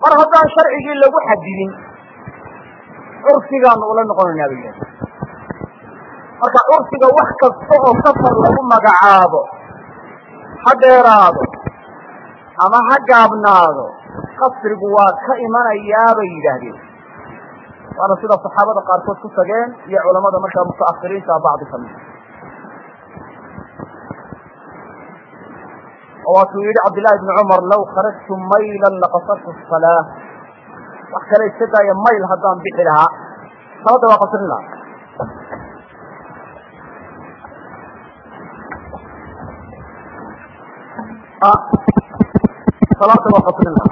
mar haddaan sharcigii lagu xadidin curfigaanu ula noqonaynaa bay yidhahdeen. marka curfiga wax kasta oo safar lagu magacaabo ha dheeraado ama ha gaabnaado qasrigu waa ka imanayaa bay yidhaahdeen. waana sida saxaabada qaarkood ku tageen iyo culamada markaa mutaakhiriinta bacdi ka mida. waatuu yidhi cabdillahi bni cumar law kharajtu maylan laqasartu salaa, wax kale iska daaya mayl haddaan bixi lahaa salaada waa qasrin lahaa. salaada waa qasrin lahaa.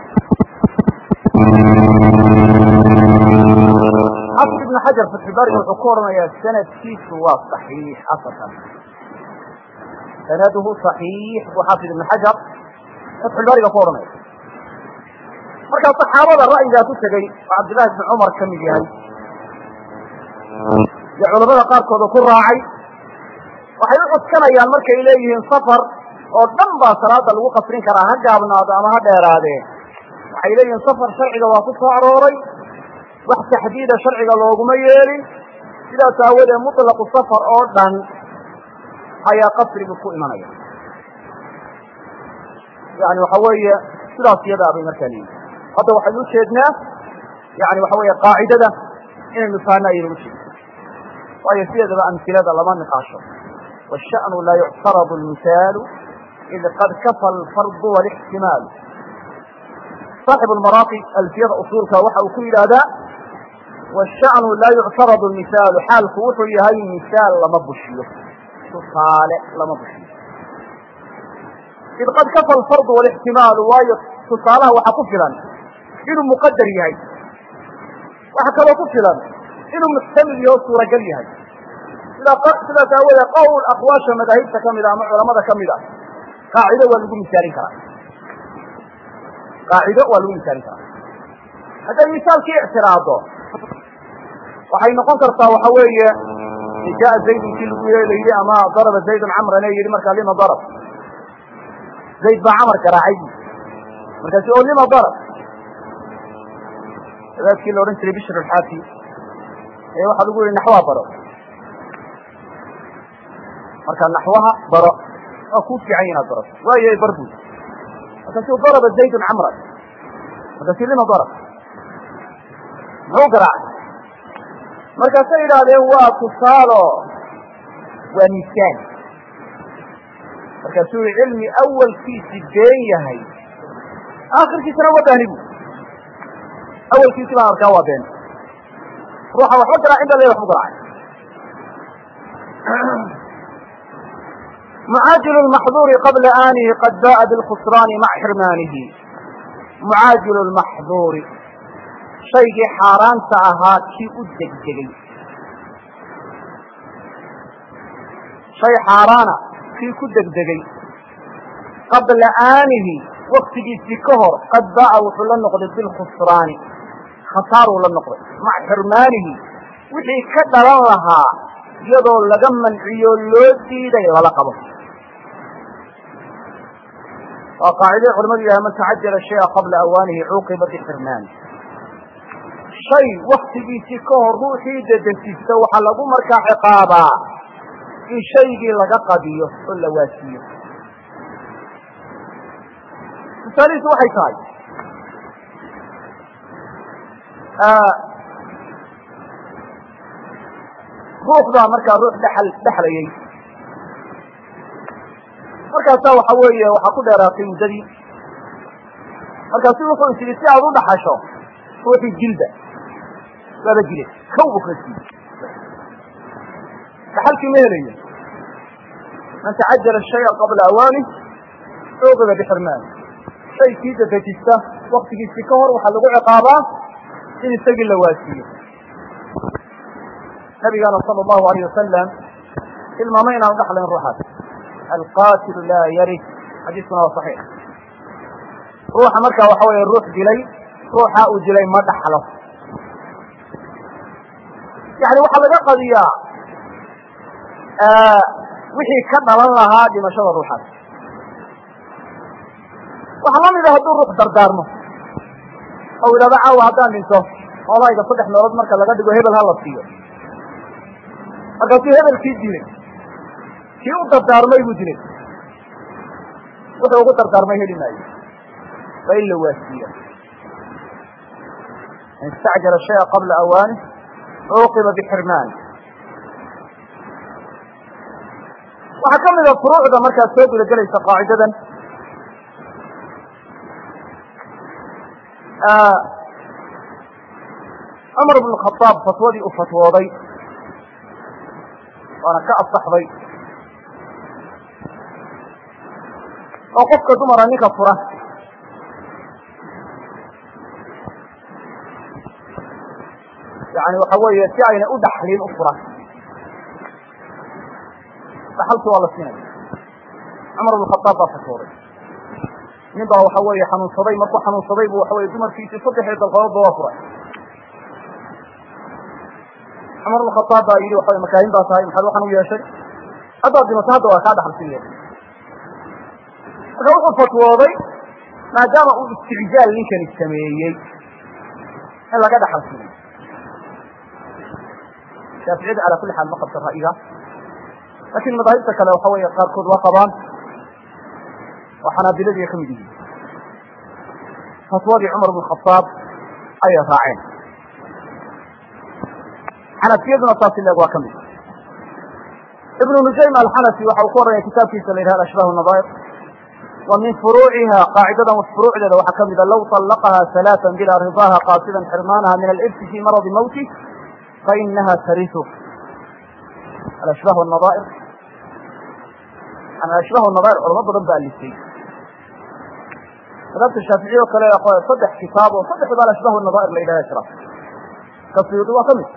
xafid ibn xajar fatxulbaariga wuxuu ku oranayaa sanadkiisu waa صaxiix asalkan, sanaduhu صaxiix buu xafid ibn xajar fatxulbaariga ku ohanaya. markaa saxaabada ra'yigaa ku tegey oo cabdillahi ibni cumar ka mid yahay iyo culamada qaarkooda ku raacay waxay u codkanayaan markay leeyihiin safar oo dhan baa salaada lagu qasrin karaa ha gaabnaado ama ha dheeraadee. waxay leeyihiin safar sharciga waa ku soo arooray, wax taxdiida sharciga looguma yeelin, sidaas aawadee mutlaqu safar oo dhan ayaa qasriga ku imanaya. yani waxa weeye sidaas iyadaa bay markaa leeyihin. hadda waxaynu ujeednaa yani waxa weeye qaacidada inaynu fahanno ayaynu ujeedna, waayo sideedaba amsilada lama niqaasho. washa'nu laa yuctaradu lmisaalu id qad kafa alfardu walixtimaalu. saaxibu lmaraaqi alfiyada usuulka waxa uu ku yidhaahdaa washa'nu laa yuctaradu lmisaalu, xaalku wuxuu yahay misaal lama bushiyo, tusaale lama bushiyo. id qad kafa alfardu walixtimaalu, waayo tusaalaha waxaa ku filan inuu muqadar yahay, waxaa kaloo ku filan inuu muxtamil yaho suuragal yahay. sidaas aawoodee qowl aqwaasha madaahibta kamida ama culamada kamida qaacido waa lagu misaalin karaa, qaacido waa lagu misaalin karaa. hadday misaalkii ictiraado waxay noqon kartaa waxa weeye jaa zaydun kii lagu yeelayey ama daraba zaydun camran ee yidhi markaa lima darab, zayd baa camar garaacay markaasi oo lima darab. wadaadkii la odhan jiray bishr alxaafi ee waxaa lagu yihi naxwaha baro, marka naxwaha baro waa kuu fiican inaad barato, waayo barbu. markaasi daraba zaydun camran, markaasi lima darab, muxuu garaacay? markaasay yidhaahdeen waa tusaalo, waa misaal. markaasuu yihi cilmi awalkiisi been yahay aakhirkiisana waa baanibu. awalkiisi baan arkaa waa been, ruuxa waxba garaacin ba le waxbu garaacay. mucaajilu lmaxduuri qabla aanihi qad ba'a bilkhusraani maca xirmaanihi. mucaajilu lmaxduuri, shaygii xaaraanta ahaa kii u degdegay, shay xaaraana kii ku degdegay qabla aanihi waktigiisii ka hor qad ba'a wuxuu la noqday bilkhusraani, khasaaruu la noqday, maca xirmaanihi wixii ka dhalan lahaa iyadoo laga manciyo loo diiday lala qabo. waa qaaciday culamadu yahay man tacajala shaya qabla awaanihi cuuqiba bixirmaani. shay waktigiisii ka hor ruuxii dedejista waxaa lagu markaa ciqaabaa in shaygii laga qadiyo oo la waasiyo. misaalihiisu waxay tahay ruux baa markaa ruux dhexlayay, markaasaa waxa weeye waxaa ku dheeraatay muddadii, markaasu wuxuu is yidhi si aad u dhaxasho ruuxii jilda waaba jile kow buu ka siiyey, dhaxalkii ma helayo. man tacajala shaya qabla awaanih cuuqiba bixirmaani. shay kii dadejista waktigiisii ka hor waxaa lagu ciqaabaa in isagii la waasiiyo. nabigana sala allahu alayh wasalam tilmaamay inaanu dhaxlayn ruuxaas. alqatilu laa yarid, xadiiskuna waa saxiix. ruuxa markaa waxa weeye ruux dilay, ruuxa uu dilay ma dhaxlo. yani waxaa laga qadiyaa wixii ka dhalan lahaa dhimashada ruuxaas. waxaa la mida hadduu ruux dardaarmo oo idhahdo caawa haddaan dhinto olayga 3 meelood marka laga dhigo hebel ha la siiyo markaasuu hebelkii dilay kii u dardaarmay buu dilay wuxuu ugu dardaarmay heli maayo waa in la waasiiya in istacjala shaya qabla awaani cuuqiba bixirmaani waxaa ka mida furuucda markaad soo guda gelaysa qaacidadan cumar bn khaaab fatwadii uu fatwooday waana ka asaxday oo qofka dumara ninka fura yani waxa weeye si ayna u dhaxlin u fura dhaxalki waa la siinaya cumar bn khaaab baa fatwooday nin baa waxa weeye xanuunsaday markuu xanuunsaday bu waxa weye dumarkiisii 3 dalqadoodba waa furay cumar bn khaaab baa yidhi waxa makaahin baa tahay maxaad waxaan u yeeshay haddaad dhimato hadda waa kaa dhaxal siinaya marka wuxuu fatwooday maadaama uu isticjaal ninkani sameeyey in laga dhaxal siiyo shaaficiyada calaa kulli xaal ma qabta ra'yiga laakiin madaahibta kale waxa weeye qaarkood waa qabaan oo xanaabiladiiya ka mid yihiin fatwadii cumar bn khaaab ayay raaceen xanafiyaduna taasi leeg waa ka mid ibnu nujaym alxanafi waxa uu ku warramaya kitaabkiisa la yidhahda ashbaah nadaa'ir wa min furuuciha qaacidadan furuucdeeda waxaa ka mida low طallaqaha ثaلaaثa bila ridaaha qaasidan xirmaanaha min alirsi fi maradi mawti fainaha tarisu alashbaah nadaa'ir ashbaah nadaa'ir culamo badan ba alifay madhabta shaaficiye o kale 3 kitaab oo 3 baa ashbaah nadaa'ir la yidhahda jira kasiyudi waa ka mid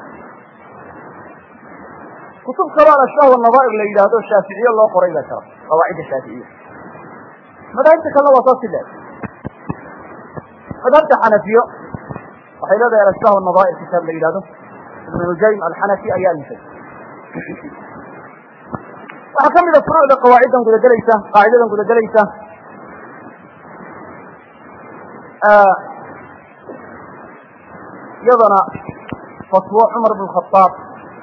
kutub kaloo ashbaah nadaa'ir la yidhaahdo shaaficiye loo qoray baa jira qawaacidda shaaficiye madaahibta kalena waa saasi leeg madhabta xanafiyo waxay leedahay alashbaah nadaa'ir kitaab la yidhahdo ibnu nujaym alxanafi ayaa alifay waxaa ka mida furuucda qawaaciddan gudagelaysa qaacidadan gudagelaysa iyadana fatwo cumar bn khaaab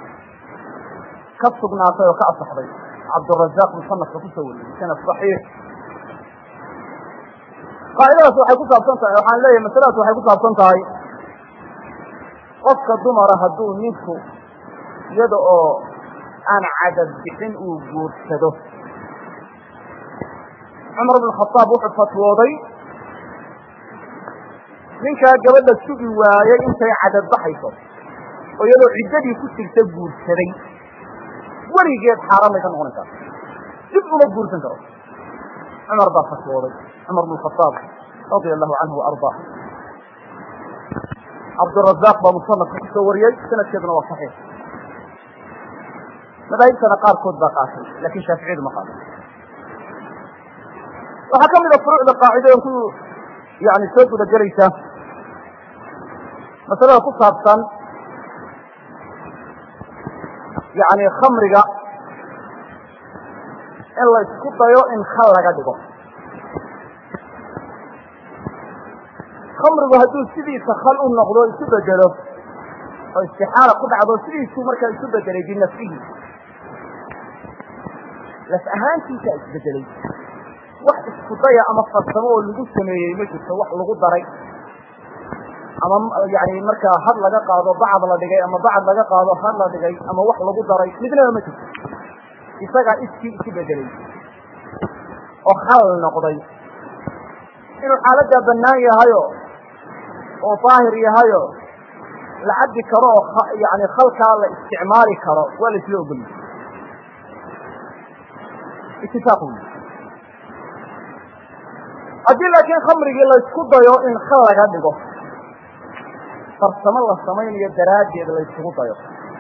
ka sugnaatay oo ka asaxday cabdurazaaq musanafka kusoo wariyey sanad saxiix qaacidadaas waxay ku saabsan tahay waxaan leeyahay masaladaas waxay ku saabsan tahay qofka dumara hadduu ninku iyada oo aan cadad bixin uu guursado cumar bn khaaab wuxuu fatwooday ninkaa gabadha sugi waayey intay cadad baxayso oo iyadoo ciddadii ku jirta guursaday weligeed xaaraan bay ka noqonaysaa dib uma guursan karo cumar baa fatwooday cumar bn khaaab radia allahu canhu waardaa cabdurazaaq baa musanafka kusoo wariyey sanadkeeduna waa saxiix madaahibtana qaarkood baa qaatay laakin shaaficiyadu ma qaatan waxaa ka mida furuucda qaacidadan ku yani soo guda gelaysa masalada ku saabsan yani khamriga in la isku dayo in khal laga dhigo khamrigu hadduu sidiisa khal u noqdo isu bedelo oo istixaala ku dhacdo sidiisuu markaa isu bedelay binafsihi laf ahaantiisa isbedelay wax isku daya ama farsamo oo lagu sameeyey ma jirto wax lagu daray ama yani markaa had laga qaado bacd la dhigay ama bacd laga qaado had la dhigay ama wax lagu daray midnaba ma jirto isagaa iskii isu bedelay oo khal noqday inuu xaaladdaa bannaan yahayo oo daahir yahayo la cabdi karo oo yani khalkaa la isticmaali karo waa la isla ogoliyey itifaaq wey haddii laakiin khamrigii la isku dayo in khal laga dhigo farsamo la samaynayo daraaddeed la isugu dayo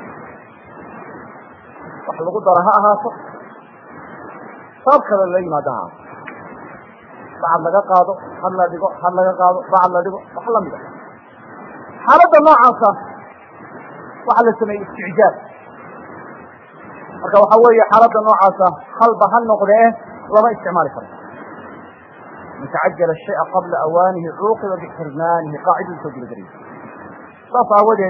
wax lagu daro ha ahaato sabab kale la yimaado ha bacad laga qaado had la dhigo had laga qaado bacad la dhigo wax lamid a xaaladda noocaasa waxaa la sameeyey isticjaab marka waxa weeye xaaladda noocaasa halba ha noqdee lama isticmaali karo man tacajala shay'a qabla awaanihi cuuqiba bixirmaanihi qaacidadu soo gudagelay saas aawadeed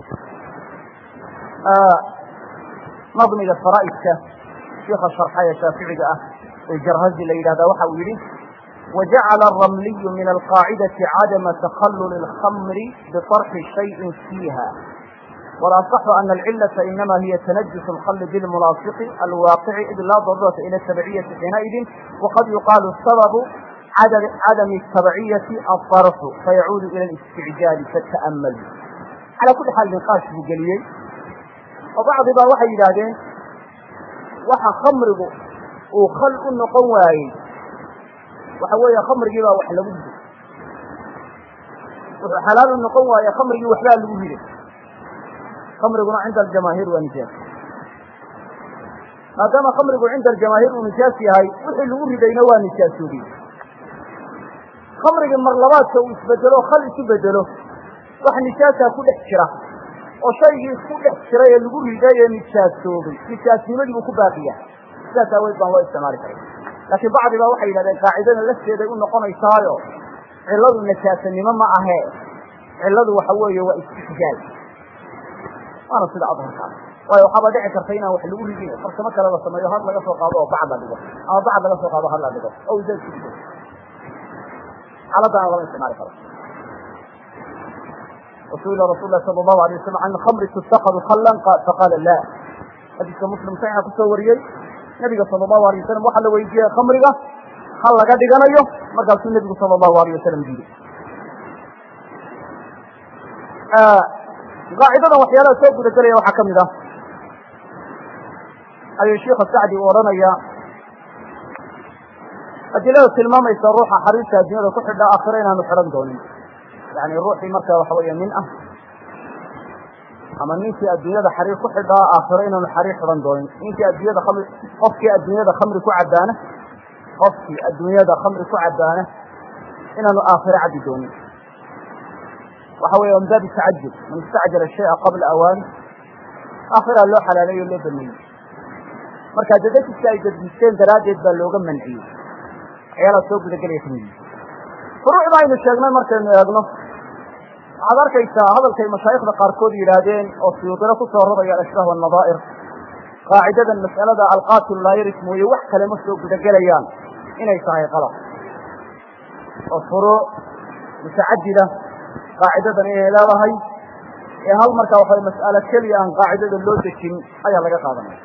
nadmiga faraa'idka sheikha sharxaya shaaficiga ah ee jarhazi la yidhahdaa waxa uu yidhi وجعل الرملي من القاعدة عدم تخلل الخمر بطرح شيء فيها والأصح أن العلة إنما هي تنجس الخل بالملاصق الواقع إذ لا ضرورة إلى التبعية حينئذ وقد يقال السبب عدم التبعية الطرف فيعود إلى الاستعجال فالتأمل على كل حال نقاش بجليل وبعض وحي إلى وحا خمره وخلق النقوائي وحوية خمر جيبا وحلا وجه حلال النقوة يا خمر جيبا وحلا وجه خمر يقول عند الجماهير ونجاس ما دام خمر يقول عند الجماهير ونجاس هاي وحل وجه بينه ونجاس به خمر يقول مرلبات سوي يتبدلوه خلي يتبدلوه وح نجاسها كل احترا وشيء كل احترا يقول هدايا نجاس به نجاس نمجي وكباقية نجاس ويضا هو استعمال كريم لكن بعض ما وحي إلى قاعدنا لسه يقول نقوم يسايو علّadu najaasanimo ma ahe cilladu waxa weeye waa istixjaal ana sida adharka waayo waxa dhici karta inaan wax lagu ridiyo farsamo kale la sameeyo had laga soo qaado oo bacda dhigo ama bacda laga soo qaado hal la dhigo oo zaad ku dhigo xaaladda aan la isticmaali karo رسول الله صلى الله عليه وسلم عن الخمر تتخذ خلا فقال لا حديث مسلم صحيح كسوريي نبي صلى الله عليه وسلم waxa la weydiiyay khamriga hal laga dhiganayo markaas nabiga sallallahu alayhi wasallam diiday qaacidada waxyaalaha soo guda galaya waxa kamid ah ayuu sheekh Saadi oranaya adilada tilmaamaysa ruuxa xariirta adduunyada ku xidha aakhira inaanu xiran doonin yani ruuxi marka waxa weeye min ah ama ninkii adduunyada xariir ku xidha aakhira inaanu xariir xiran doonin ninkii adduunyada khamri qofkii adduunyada khamri ku cadaana qofkii adduunyada khamri ku cadaana inaanu aakhira cadi doonin waxa weeye amdaad taajjub man istacjala shay'a qabla awaan aakhira loo xalaaleeyo loo baneeyo marka dadkiisa ay dadiseen daraadeed baa looga manciyay ayala soo guda galay kamid furuucda aynu sheegnay markaynu eegno waxaad arkaysaa hadalkay mashaayikhda qaarkood yidhaahdeen oo siyuudina ku soo raraya al-ashbaah wal-nadaa'ir qaacidadan mas'alada al-qaatil laa yaris mooye wax kale ma soo guda galayaan inay tahay qalab oo furuuc mutacadida qaacidadan inay leedahay ee hal markaa waxay mas'alo keliya aan qaacidada loo dejin ayaa laga qaadanaya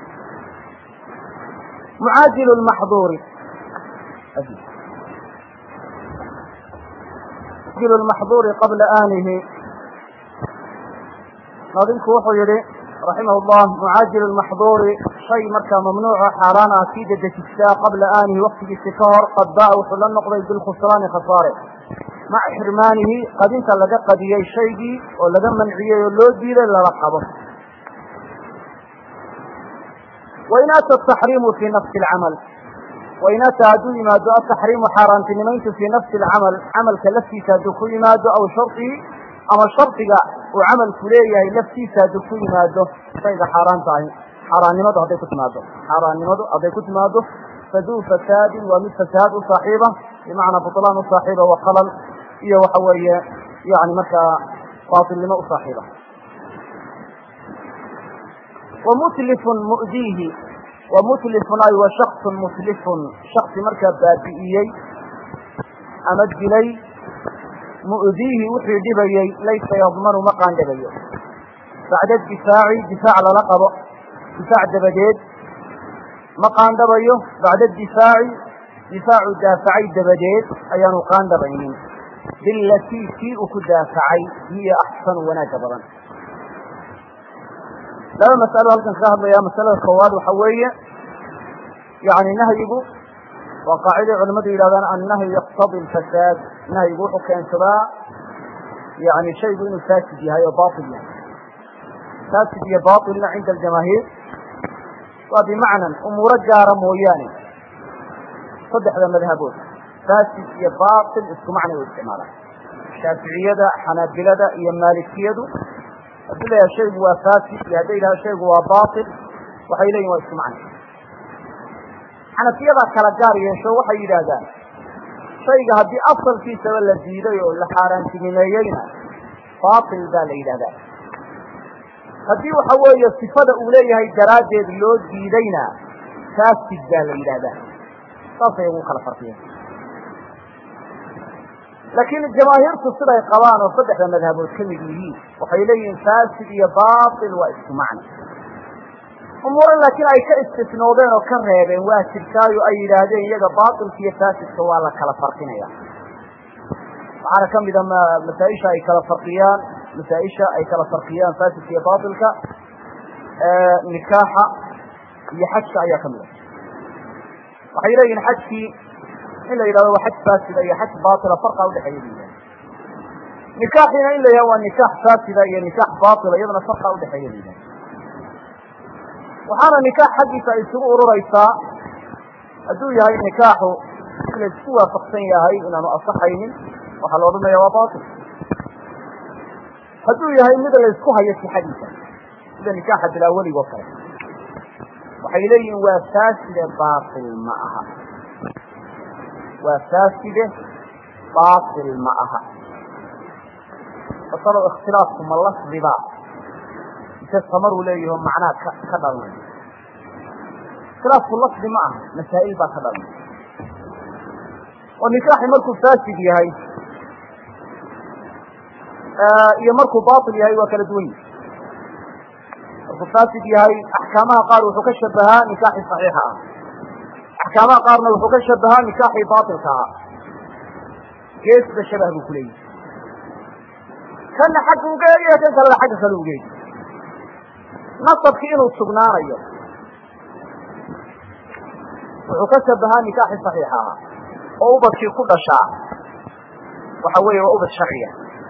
mucaajil lmaxduuri mucaajil lmaxduuri qabla aanihi naadinku wuxuu yihi raximah llah mucaajil lmaxduuri shay markaa mamnuuca xaaraan ah kii dedejistaa qabla aanihi waktigiisi ka hor qad baa wuxuu la noqday bilkhusraani khasaare maca xirmaanihi qadinta laga qadiyey shaygii oo laga manciyey oo loo diiday lala qabo wain ata ataxriimu fii nafsi alcamal wain ata hadduu yimaado ataxriimu xaaraantinimayntu fii nafsi alcamal camalka laftiisa hadduu ku yimaado aw shardihi ama shardiga uu camalku leeyahay laftiisa hadduu ku yimaado shayga xaaraanta ahi xaaraannimadu hadday ku timaado faduu fasaadin waa mid fasaad u saaxiiba bimacnaa butlaan u saaxiiba wa khalal iyo waxa weeye yani markaa baatilnimo u saaxiiba wamutlifun mu'diihi wamutlifun ay wa shaksun mutlifun shaksi markaa baabi'iyey ama dilay mu'diihi wuxuu dhibayey laysa yadmanu ma qaandhabayo bacda difaaci difaac lala qabo difaac dabadeed ma qaandhabayo bacda difaaci difaacu daafacay dabadeed ayaanu qaandhabaynin bilatii kii uu ku daafacay hiya axsanu wanaaga badan laba mas'alo halkan kaga hadlaya masalada koowaad waxa weeye yani nahyigu waa qaaciday culamadu yidhahdaan annahyu yaqtadi alfasaad nahyigu wuxuu keensadaa yani shaygu inuu faasid yahay oo batil yahay faasid iyo batilna cinda aljamaahiir waa bimacnan umuuro gaara mooyaane saddexda madhabood faasid iyo batil isku macnay u isticmaalaan shaaficiyada xanaabilada iyo maalikiyadu haddii la yaha shaygu waa faasid iyo hadday yidhaha shaygu waa batil waxay leeyihin waa isku macnay xanafiyadaa kala gaar yeesho waxay yidhaahdaan shayga haddii asalkiisaba la diiday oo la xaaraantinimeeyeyna baatil baa la yidhahdaa haddii waxa weeye sifada uu leeyahay daraaddeed loo diidayna faasid baa la yidhahdaa saasay ugu kala farqiyeen laakiin jamaahiirtu siday qabaan oo saddexda madhabood ka mid yihiin waxay leeyihiin faasid iyo baatil waa isku macno umuura laakiin ay ka istisnoodeen oo ka reebeen waa jirtaayo ay yidhaahdeen iyaga baatilka iyo faasidka waa la kala farqinaya waxaana ka mida masaaisha ay kala farqiyaan faasidka iyo baatilka nikaaxa iyo xajka ayaa ka mida waxay leeyihin xajkii in la yidhahdo waa xaj faasida iyo xaj baatila farqa udhexeeya bu yidhahda nikaaxiina in la yidhahdo waa nikaax faasida iyo nikaax baatila iyadana farqa udhexeeya bu yidhahda waxaana nikaax xaggiisa ay isugu ururaysaa hadduu yahay nikaaxu in la isku waafaqsan yahay inaanu asaxaynin waxaa la odhanaya waa baatil hadduu yahay mid la isku hayo sixadiisa sida nikaaxa bilaa welig oo kale waxay leeyihin waa faaside baatil ma aha waa faaside baatil ma aha asalo ikhtilaafku ma lafdiba mise samaruu leeyaho macnaha ka dhalnay ikhtilaafku lafdi ma aha masaa'il baa ka dhalnay oo nikaaxi markuu faasid yahay iyo markuu baatil yahay waa kala duwan yihi markuu faasid yahay axkaamaha qaar wuxuu ka shabahaa nikaaxii saxiixa ah axkaamaha qaarna wuxuu ka shabahaa nikaaxii baatilka ahaa geesba shabah buu kuleeyahy kana xagga ugeeyo kan kalena xagga kale ugeeyo nasabki inuu sugnaanayo wuxuu ka shabahaa nikaaxii saxiixa ahaa oo ubadkii ku dhashaa waxa weeye waa ubad sharciya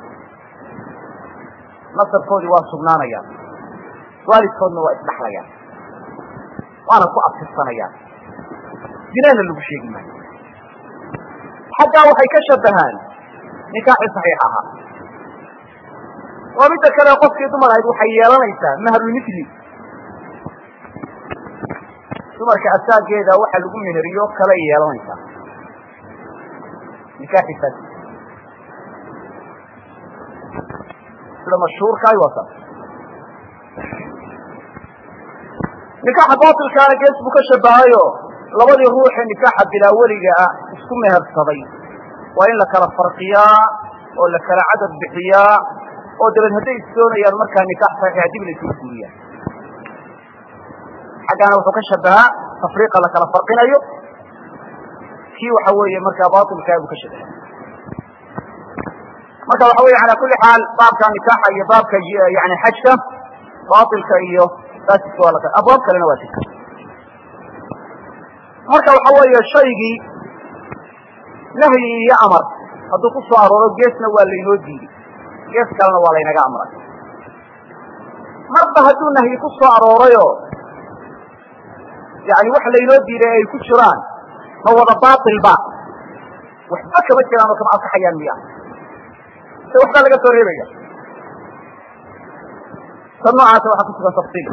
nasabkoodii waa sugnaanayaan waalidkoodna waa isdhaxlayaan waana ku abtirsanayaan jinaana lagu sheegi maayo xaggaa waxay ka shabahaan nikaaxii saxiix ahaa waa midda kale qofkii dumar ahayd waxay yeelanaysaa mahrulmithli dumarka asaageeda waxa lagu meheriyo kale yeelanaysaa nikaaxii faasid sida mashhuurkaay waa saas nikaaxa baatilkaana gees buu ka shabahayo labadii ruuxee nikaaxa bilaa weliga ah isku mehersaday waa in la kala farqiyaa oo la kala cadad bixiyaa oo dabeed hadday isdoonayaan markaa nikaax saxiixa dib la isugu guuriyaan xaggaana wuxuu ka shabahaa tafriiqa la kala farqinayo kii waxa weeye markaa baatilkaa buu ka shabaha marka waxa weeye calaa kulli xaal baabka nikaaxa iyo baabka yani xajka baatilka iyo faasidka waa la abwaab kalena waa jirta marka waxa weeye shaygii nahyi iyo amar hadduu ku soo arooro geesna waa laynoo diiday gees kalena waa laynaga amray marba hadduu nahyi ku soo aroorayo yani wax laynoo diiday ay ku jiraan ma wada baatilba waxba kama jiraan oo kama ansaxayaan miya se waxbaa laga soo reebaya ta noocaasa waxaa ku sugan tafsiil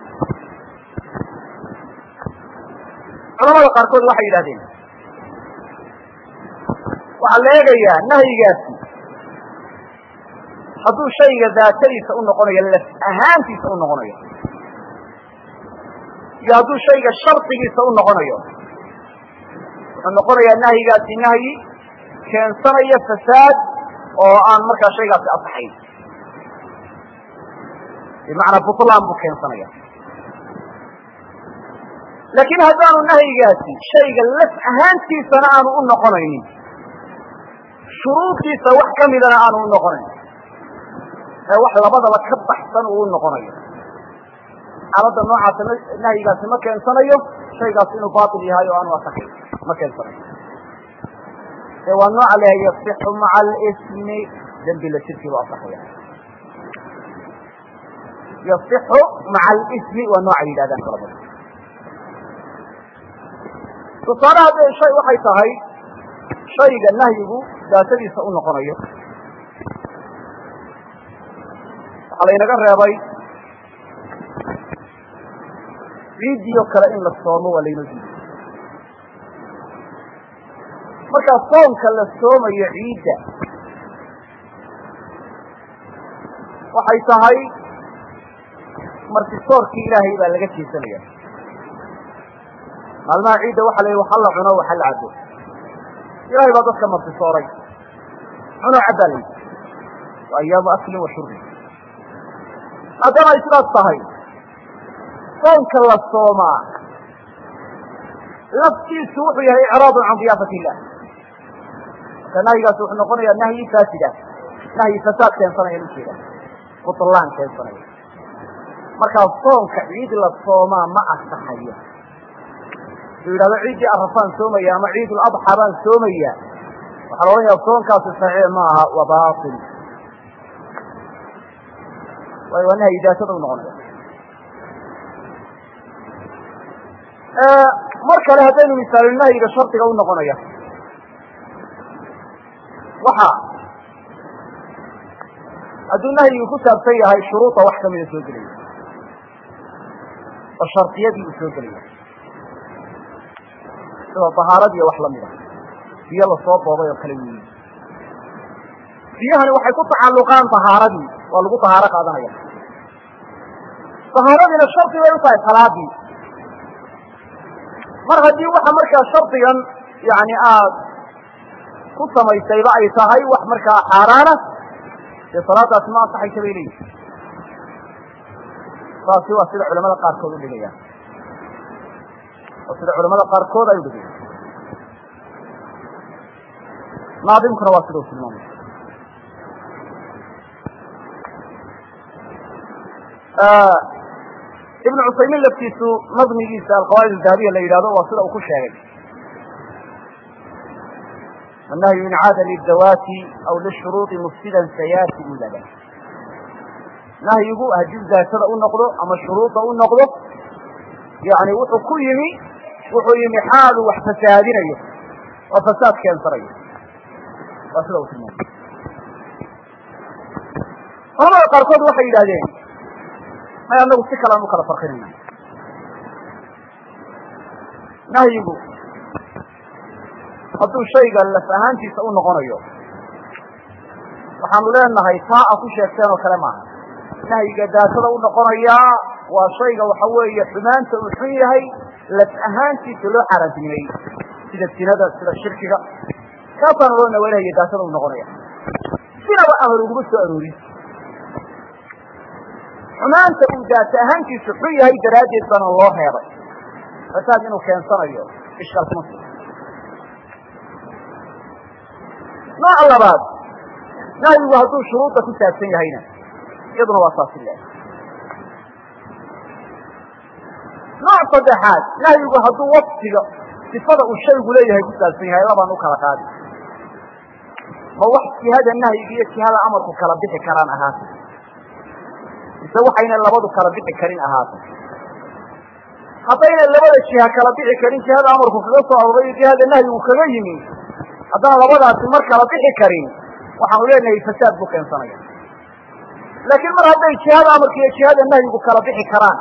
culamada qaarkood waxay yidhahdeen waxaa la eegayaa nahyigaasi hadduu shayga daatadiisa u noqonayo laf ahaantiisa u noqonayo iyo hadduu shayga shardigiisa u noqonayo wuxuu noqonayaa nahyigaasi nahyi keensanaya fasaad oo aan markaa shaygaasi asaxayn bimacnaa butlaan buu keensanaya laakiin haddaanu nahyigaasi shayga laf ahaantiisana aanu u noqonaynin shuruudkiisa wax kamidana aanu u noqonayn ee wax labadaba ka baxsan uu noqonayo xaaladda noocaasa nahyigaasi ma keensanayo shaygaasi inuu baatil yahay oo aanu asaxayn ma keensanayo ee waa nooca leha yasixu maca alismi dembi la jirkii bu asaxaya yasixu maca alismi waa nooca yidhahdaan culamadu tusaale hadday shay waxay tahay shayga nahyigu daatadiisa u noqonayo waxaa laynaga reebay ciidiyo kale in la soomo waa laynoo diiday markaa soonka la soomayo ciidda waxay tahay martisoorkii ilaahay baa laga jeesanaya. maalmaha ciidda waxa la yidhi waxa la cuno waxa la cabo, ilaahay baa dadka martisooray, cuno cabaa la yidhi wa ayaamu aklin wa shurbi. haddana ay sidaas tahay soonka la soomaa laftiisu wuxuu yahay icraadun can diyaafati illah. marka nahyigaas wuxuu noqonayaa nahyi faasida, nahyi fasaad keensanaya ujeeda, butlaan keensanaya. markaa soonka ciid la soomaa ma asaxayo. haduu yidhahdo ciiddii arafaan soomaya ama ciidul adxaa baan soomaya, waxaa la odhanayaa soonkaasi saxiix ma aha, waa baatil. waayo waa nahyi daatada u noqonaya. mar kale haddaynu misaalin nahyiga shardiga u noqonaya, waxa hadduu nahyigu ku saabsan yahay shuruuda wax kamida soo gelaya oo shardiyadii uu soo gelaya, sida tahaaradii wax lamida, biyo lasoo boobay oo kale weyi. biyahani waxay ku tacalluqaan tahaaradii, waa lagu tahaaro qaadanaya. tahaaradiina shardi bay u tahay salaadii. mar haddii waxa markaa shardigan yani aad ku samaysayba ay tahay wax markaa xaaraana, dee salaadaasi ma ansaxaysa bay leeyihi. saasi waa sida culamada qaarkood udhigayaan, waa sida culamada qaarkood ay udhigayaan. naadimkuna waa sida u tilmaamay. ibn cusaymin laftiisu nadmigiisa alqawaa'id aldahabiya la yidhahdo waa sida uu ku sheegay, annahyu in caada lidawaati aw lishuruudi mufsidan sayaati mudada. nahyigu haddii daatada u noqdo ama shuruudda u noqdo, yani wuxuu yimi xaalu wax fasaadinayo oo fasaad keensanayo, waa sida uu tilmaamay. culamada qaarkood waxay yidhahdeen may anagu si kalean u kala farqinayna. nahyigu hadduu shayga laf ahaantiisa u noqonayo, waxaanu leenahay taa a ku sheegteen oo kale maaha. nahyiga daatada u noqonayaa waa shayga waxa weeye xumaanta uu xun yahay laf ahaantiisa loo xaaraantinimeeyey, sida sinada, sida shirkiga. kaasaanu loo naweynayo daatada u noqonaya, sinaba aan hor uguma soo aroorin. xumaanta uu daata ahaantiisu xun yahay daraaddeed baana loo reebay, fasaad inuu keensanayo ishkaal kuma sugan. nooca labaad, nahyigu hadduu shuruudda ku saabsan yahayna iyaduna waa saasi leedahay. nooc saddexaad, nahyigu hadduu wasfiga sifada uu shaygu leeyahay ku saabsan yahay, labaan u kala qaadi. ma wax jihada nahyiga iyo jihada amarku kala bixi karaan ahaata, mise waxayna labadu kala bixi karin ahaata. haddayna labada jiha kala bixi karin, jihada amarku kaga soo arooray iyo jihada nahyigu kaga yimi, haddana labadaasi mar kala bixi karin, waxaanu leenahay fasaad buu keensanaya. laakiin mar hadday jihada amarka iyo jihada nahyigu kala bixi karaan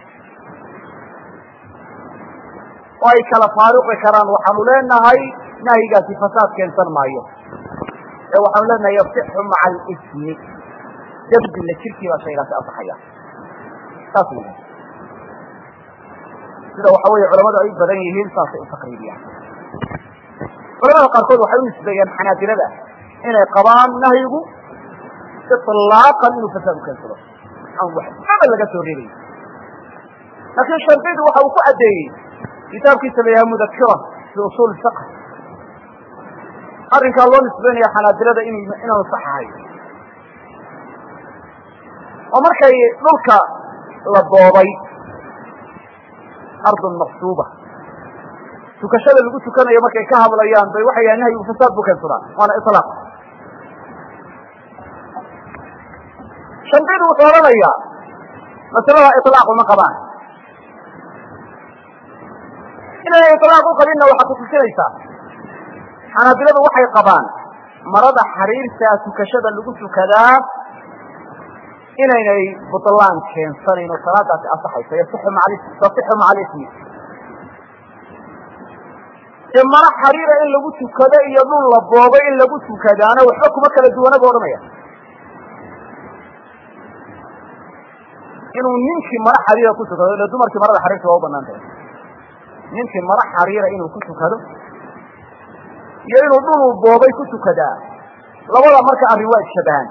oo ay kala faaruqi karaan, waxaanu leenahay nahyigaasi fasaad keensan maayo, ee waxaanu leenahay yasixu maca alismi, dembi la jirkii baa shaygaasi asaxaya. saas w sida waxa weeye culamadu ay u badan yihiin, saasay u taqriibiyaan. culamada qaarkood waxay u nisbeeyaan xanaabilada inay qabaan nahyigu ilaaqan inuu fasaad u keensado, aan waxbaba laga soo reebayo. laakiin shardidu waxa uu ku caddeeyey kitaabkiisa la yahay mudakira fi usuul fiqh, arrinkaa loo nisbeynaya xanaabilada inaanu sax ahay. oo markay dhulka la boobay ardun maqsuuba, tukashada lagu tukanayo markay ka hadlayaan bay waxay yahay nahyigu fasaad buu keensadaa, waana ilaaq. shandidu wuxuu odhanayaa masalada ilaaq uma qabaan. inayna ilaaq u qabinna waxaa kutusinaysaa xanaabiladu waxay qabaan marada xariirtaa tukashada lagu tukadaa inaynay butlaan keensanayn oo salaadaasi asaxayso, tasixu maca alismi. mara xariira in lagu tukado iyo dhul la boobay in lagu tukadaana waxba kuma kala duwana buu odhanaya inuu ninkii mara xariira ku tukado ila dumarkii marada xariirta waa u banaan tahay ninkii mara xariira inuu ku tukado iyo inuu dhul uu boobay ku tukadaa labada marka arrin waa ishabahan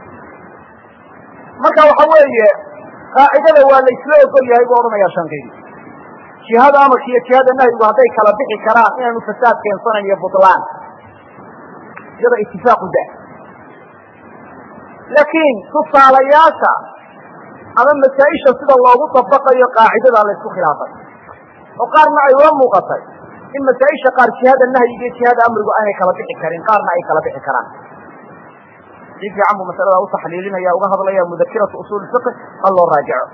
marka waxa weeye qaacidada waa la isla ogol yahay buu odhanaya shanqidi jihada amarka iyo jihada nahyigu hadday kala bixi karaan inaanu fasaad keensanayn iyo butlaan iyada itifaaqu dah laakiin tusaalayaasha ama masaa-isha sida loogu dabaqayo qaacidada la isku khilaafay oo qaarna ay ula muuqatay in masaa-isha qaar jihada nahyiga iyo jihada amrigu aanay kala bixi karin qaarna ay kala bixi karaan si fiican buu masalada u taxliilinaya uga hadlaya mudakiratu usul fiqh hal loo raajico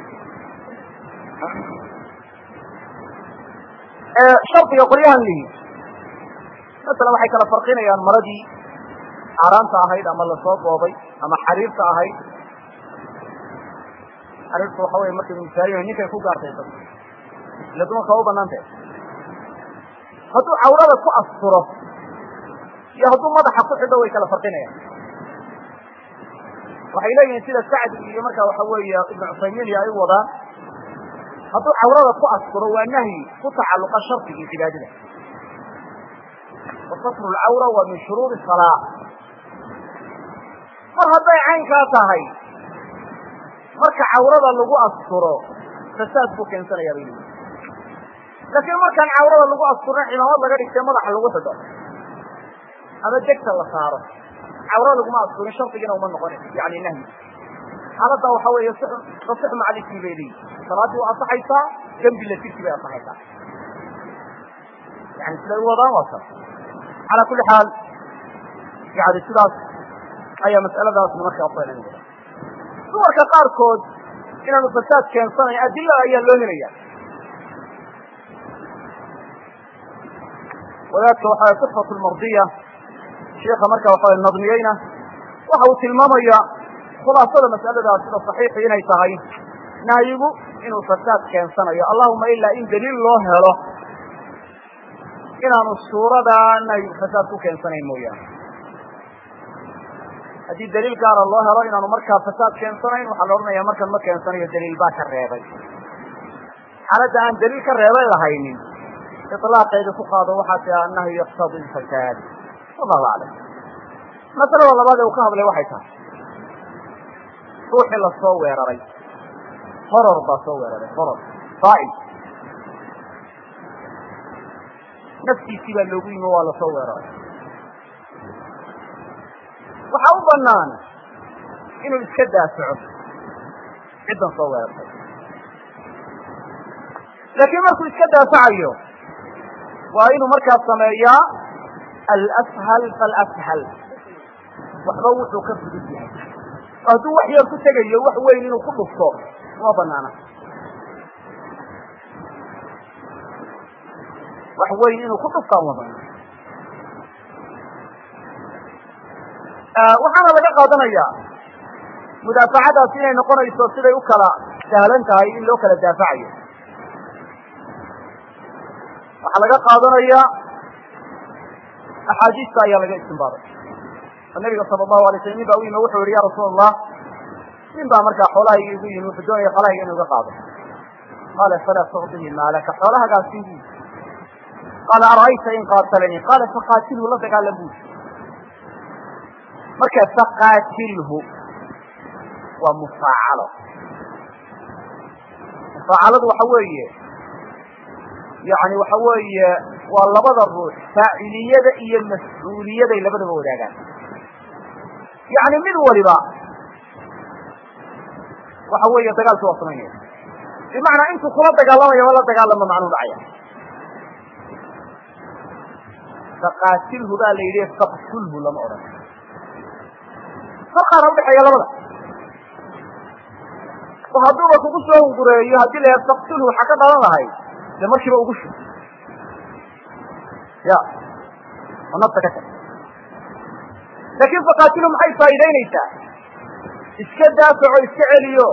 shardiga qolyahan lihi masalan waxay kala farqinayaan maradii xaaraanta ahayd ama lasoo boobay ama xariirta ahayd xariirta waxa weye markay misaaliyahay ninkay ku gaartay dad ila dumarka waa u banaantay hadduu cawrada ku asturo iyo hadduu madaxa ku xidho way kala farqinayaan waxay leeyihiin sida sacdi iyo markaa waxa weeye ibnu cusaymiin iyo ay u wadaan hadduu cawrada ku asturo waa nahyi ku tacalluqa shardigii cibaadada wa satru lcawra waa min shuruuri salaa mar hadday caynkaa tahay marka cawrada lagu asturo fasaad buu keensanaya bay leeyihin laakiin markaan cawrada lagu asturin cimaamad laga dhigtay madaxa lagu xidho ama degta la saaro cawra laguma asturin shardigina uma noqon yani nahyi xaaladda waxa weeye tasix maca lismi bay leeyihin salaadii waa asaxaysaa dembi la tirki bay asaxaysaa yani siday u wadaan waa saas calaa kulli xaal yani sidaas ayaa mas'aladaasna markaa uqeynanaya dumarka qaarkood inaanu fasaad keensanayn adilada ayaa loo helaya wadaadka waxaa sifatu lmardiya sheika marka waxa nadmiyeyna waxa uu tilmaamaya khulaasada mas'aladaas sida saxiixi inay tahay nahyigu inuu fasaad keensanayo allahuma ilaa in daliil loo helo inaanu suuradaa nahyigu fasaad ku keensanayn mooyaane haddii daliil gaara loo helo inaanu markaa fasaad keensanayn waxaa la odhanaya markan ma keensanayo daliil baa ka reebay xaaladda aan daliil ka reebay lahaynin ilaaqeeda ku qaado waxaa tia annahyu yaqtadi fasaad wallahu aclam masalada labaad ee uu ka hadlay waxay tahay ruuxii la soo weeraray horor baa soo weeraray horor daa'im naftiisii baa loogu yimi waa la soo weeraray waxaa u banaan inuu iska daafaco ciddan soo weerartay laakiin markuu iska daafacayo waa inuu markaa sameeyaa alashal falashal waxba wuxuu ka fudud yahay hadduu wax yar ku tegayo wax weyn inuu ku dhufto uma banaana wax weyn inuu ku dhuftaa uma banaana waxaana laga qaadanayaa mudaafacadaas inay noqonayso siday u kala sahlan tahay in loo kala daafacayo waxaa laga qaadanayaa axaadiista ayaa laga istinbaaday oo nabiga sala allahu alay slam nin baa u yimi wuxuu yihi ya rasuul allah nin baa markaa xoolahayga igu yimi wuxuu doonaya xoolahayga inu iga qaado qaala falaa tucdihi maalaka xoolahagaasi bu qaala ara'ayta in qaatalanii qaala faqaatilhu la dagaalan bu marka faqaatilhu waa mufaacalo mufaacaladu waxa weeye yani waxa weeye waa labada ruux faaciliyada iyo mas-uuliyaday labadaba wadaagaan yani mid waliba waxa weeye dagaalki waa samaynaya bimacnaa intuu kula dagaalamayo ma la dagaalama macnuu dhacaya faqaatilhu baa la yidhi faqtulhu lama odhan farqaana udhexeeya labada oo hadduuba kugu soo hungureeyo haddii la yaha faqtulhu waxaa ka dhalan lahay de markiiba ugu shug ya oo nafta ka tag laakin faqaatilu maxay faa'iidaynaysaa iska daafaco iska celiyo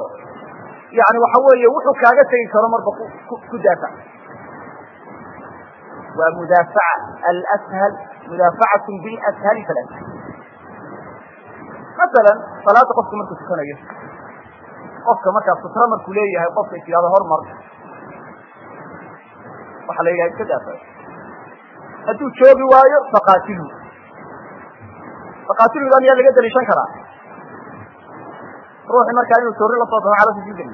yani waxa weeye wuxuu kaaga tegi karo marba ku daafac ومدافعة الأسهل مدافعة بالأسهل فالأسهل. مثلا صلاة قفك مركز سكنية قفك مركز سترة مركولية هي قفك في هذا هرمر وحليها يتدافع هدو تشوبي وايو فقاتلوا لأن يلي قدر يشنكرا روحي مركز انه توري لصوته على سجين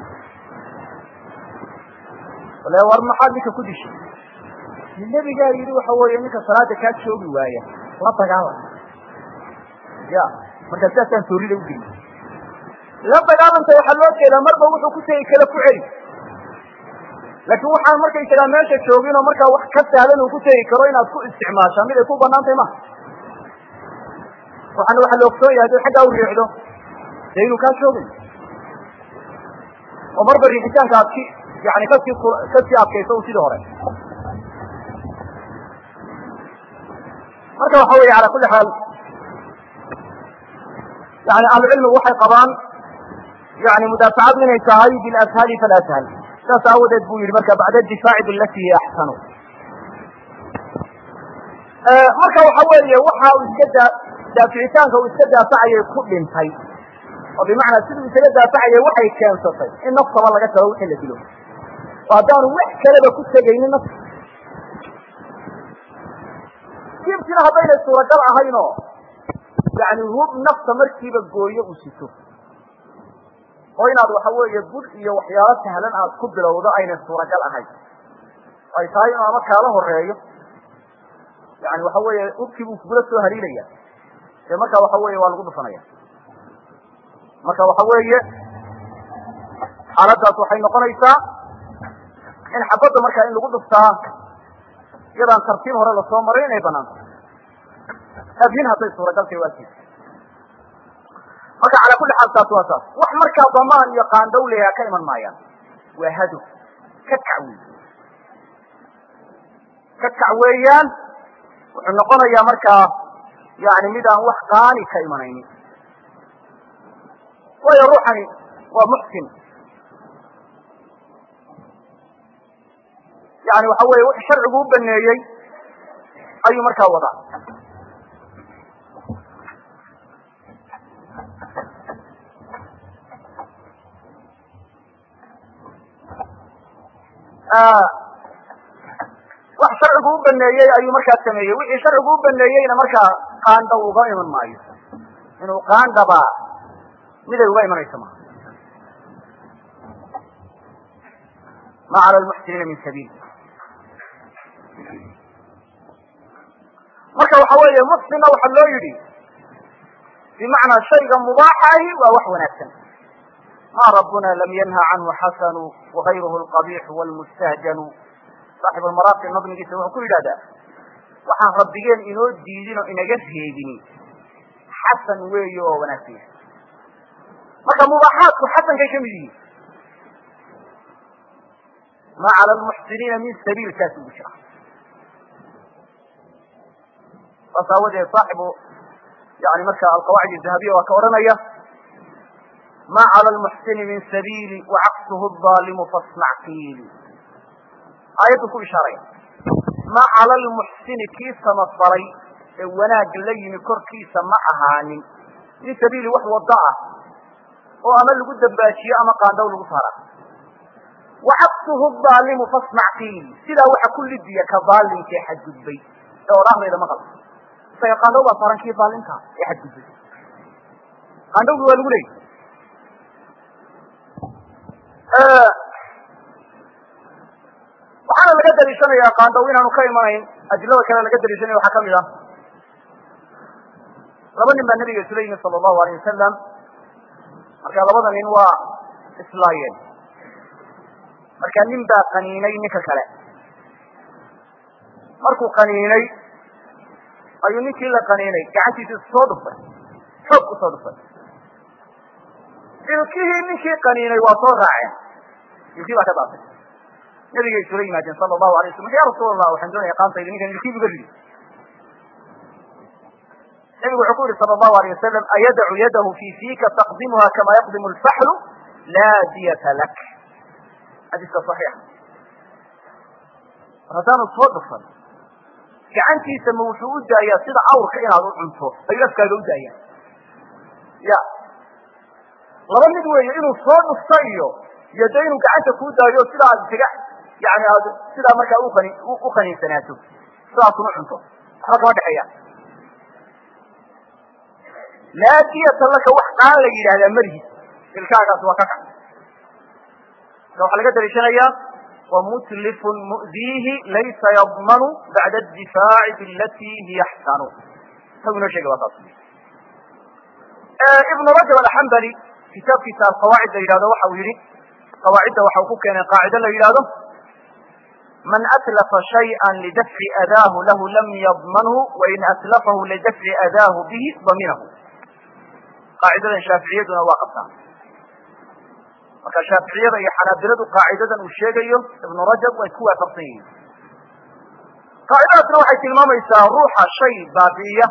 ولا ورمحاد لك كل شيء النبي قال يروح هو انك صلاه كانت شوقي وايه لا تقاوم يا marka saasan toorida u gelin la dagaalanta waxa loo jeedaa marba wuxuu ku tagay kala ku celi laakiin waxaan markay tagaa meesha joogin oo marka wax ka sahlan uu ku tagay karo inaad ku isticmaasho mid ay ku banaantay ma waxaan waxa loo soo yahay xagga u riixdo inuu ka joogin oo marba riixitaanka aad yani kasi adkayso sidii hore marka waxa weeye ala kulli xaal يعني أهل العلم وحي قبان يعني مدافعات من التهاي بالأسهل فالأسهل تساودت بوير مركا بعد الدفاع بالتي هي أحسن مركا وحوالي وحا وإسكدا دافعتان وإسكدا فعي كل انتهي وبمعنى سيدو إسكدا فعي وحي كان سطي النفس والله قد له وحي لكله فأدان وحكا لبا كتا جاين النفس كيف تنها بين السورة جلعة هينو يعني هو نفس مركبة قوية وسيتو وين هذا حوالي يقول إيه وحيالات سهلا على الكب لو ضعين السورة كالأهي أي صايم أما كاله الرأي يعني وحوالي أكبوا كبرته هريلية مكا وحوالي والغض صنية مكا وحوالي حالات وحين قنيسا إن حبض مركا إن الغض الساعة يضع ترتيب هرى للصومرين أي بنان أبينها طيب سورة قلت يواسي مركا على كل حال تاتواسا وحمركا ضمان يقان دولها كيما مايا وهدو كتعويان وحنقونا يا مركا يعني مدى وحقاني كيمانيني ويروحني ومحسن يعني وحوي شرع قوب النيي أي مركا وضع wax sharcigu u baneeyay ayuu markaa sameeyay wixii sharcigu u baneeyayna markaa qaanda uga iman maayo inuu qaandaba miday uga imanayso ma cala almuxsiniina min sabiil marka waxa weeye muxsinna waxa loo yidhi bimacnaa shayga mubaaxahi waa wax wanaagsan ما ربنا لم ينهى عنه حسن وغيره القبيح والمستهجن صاحب المراقي النظم يسوي كل هذا وحن ربيين إنه ديدين وإنه جسهيدين حسن ويو ونسيه مكا مباحات وحسن كيش مدين ما على المحسنين من سبيل كاسب بشرة فصاوده صاحبه يعني مكا القواعد الذهبية وكورنية ما على المحسن من سبيل وعكسه الظالم فاصنع فيه آياتكم إشارة ما على المحسن كيس مصري وناق لين كر كيس ما أهاني من سبيل وحو الضاء وأمل قد باشي أما قان دول بصارة وعكسه الظالم فاصنع فيه سلا وحا كل دي كظالم كي حد البيت لو راه إذا ما غلط فيقان دول بصارا كي ظالم كا يحد البيت قان دول والولي waxaana laga daliishanayaa qaandaw inaanu ka imanayn adilada kale laga daliishanaya waxaa kamid ah laba nin baa nabiga isula yimid sala allahu alayh wasalam marka labada nin waa islaayeen marka nin baa qaniinay ninka kale markuu qaniinay ayuu ninkii la qaniinay gacantiisa soo dhuftay xoog usoo dhuftay ilkihii ninkii qaniinay waa soo raaceen ilkii baa ka daatay nabigay isula yimaadeen sala allahu alay wasalam ya rasuul allah waxaan doonaya qaantayda ninkan ilkii buga ridi nabigu wuxuu ku yihi sala allahu alayh wasalam ayadacu yadahu fi fiika taqdimuha kama yaqdimu alfaxlu laa diyata lak xadiiska saxiixa haddaanu soo dhufan gacantiisa ma wuxuu u daayaa sida awrka inaad u cunto ayuu afkaaga u daayaa ya laba mid weeye inuu soo dhufto iyo dee inuu gacanta kuu daayo sida aad isaga yani aad sidaa markaa u qaniinsanaato sidaasuma cunto waxba kama dhexeeya laa diyata laka wax qaan la yidhahdaa malihid ilkaagaas waa ka kac marka waxaa laga daliishanayaa wamutlifun mu'diihi laysa yadmanu bacda addifaaci bilati hiya axsanu isagu inoo sheegay waa taas ibnu rajab alxambali kitaabkiisa alqawaacid la yidhahdo waxa uu yihi qawaacidda waxa uu ku keenay qaacida la yidhahdo man atlafa shayئa lidafci adaahu lahu lam yadmanhu wain atlafahu lidafci adaahu bihi daminahu qaacidadan shaaficiyaduna waa qabtaa marka shaaficiyada iyo xanaabiladu qaacidadan uu sheegayo ibnu rajab way isku waafaqsan yihiin qaacidadaasna waxay tilmaamaysaa ruuxa shay baabi'iya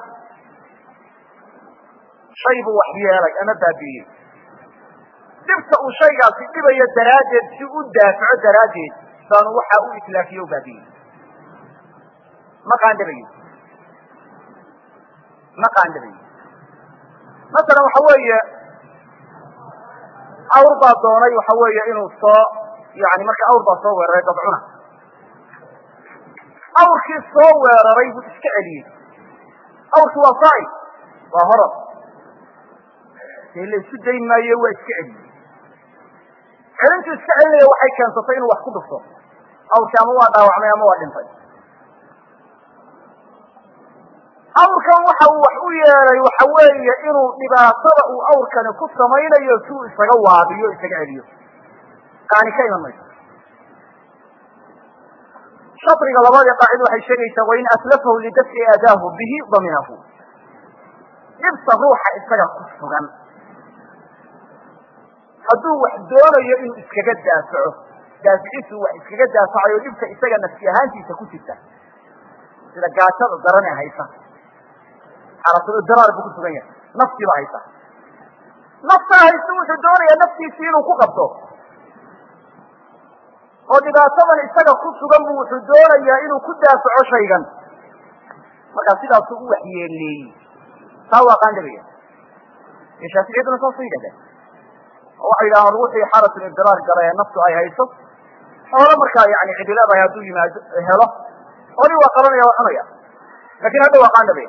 shay buu wax yeelay ama baabi'iyey dhibta uu shaygaasi dhibayo daraaddeed si u daafaco daraaddeed baanu waxa u itlaafiye u baabi'iyey ma qaandhabayo masalan waxa weeye awr baa doonay waxa weeye inuu yani marka awr baa soo weeraray dabcuna awrkii soo weeraray buu iska celiyey awrkii waa saai waa horor dee la isu dayn maayo waa iska celiyey celintuu iska celinaya waxay keensatay inuu wax ku dhufto awrkii ama waa dhaawacmay ama waa dhintay awrkan waxa uu wax u yeelay waxa weeye inuu dhibaatada uu awrkani ku samaynayo si uu isaga waabiyo isaga celiyo qaani ka iman mayso shadriga labaad ee qaacida waxay sheegaysaa wain atlafahu lidafci adaahu bihi daminahu dhibta ruuxa isaga ku sugan hadduu wax doonayo inuu iskaga daafaco daaficiisu wax iskaga daafacayo dhibta isaga nafsi ahaantiisa ku jirta sida gaajada daran ee haysa xaalatul-idraar buu ku sugan yahay naftii baa haysa naftaa haysa wuxuu doonayaa naftiisii inuu ku qabto oo dhibaatadan isaga ku sugan buu wuxuu doonayaa inuu ku daafaco shaygan markaa sidaasuu u waxyeeleeyey taa waa qaandhabaya ee shaaficiyaduna saasuu yidhahdeen oo waxay yidhahaan ruuxii xaalatul-idraar gala ee naftu ay hayso xoolo markaa yani cidileedahay hadduu yimaado helo xoolihii waa qalanaya waa cunaya lakin hadda waa qaandhabaya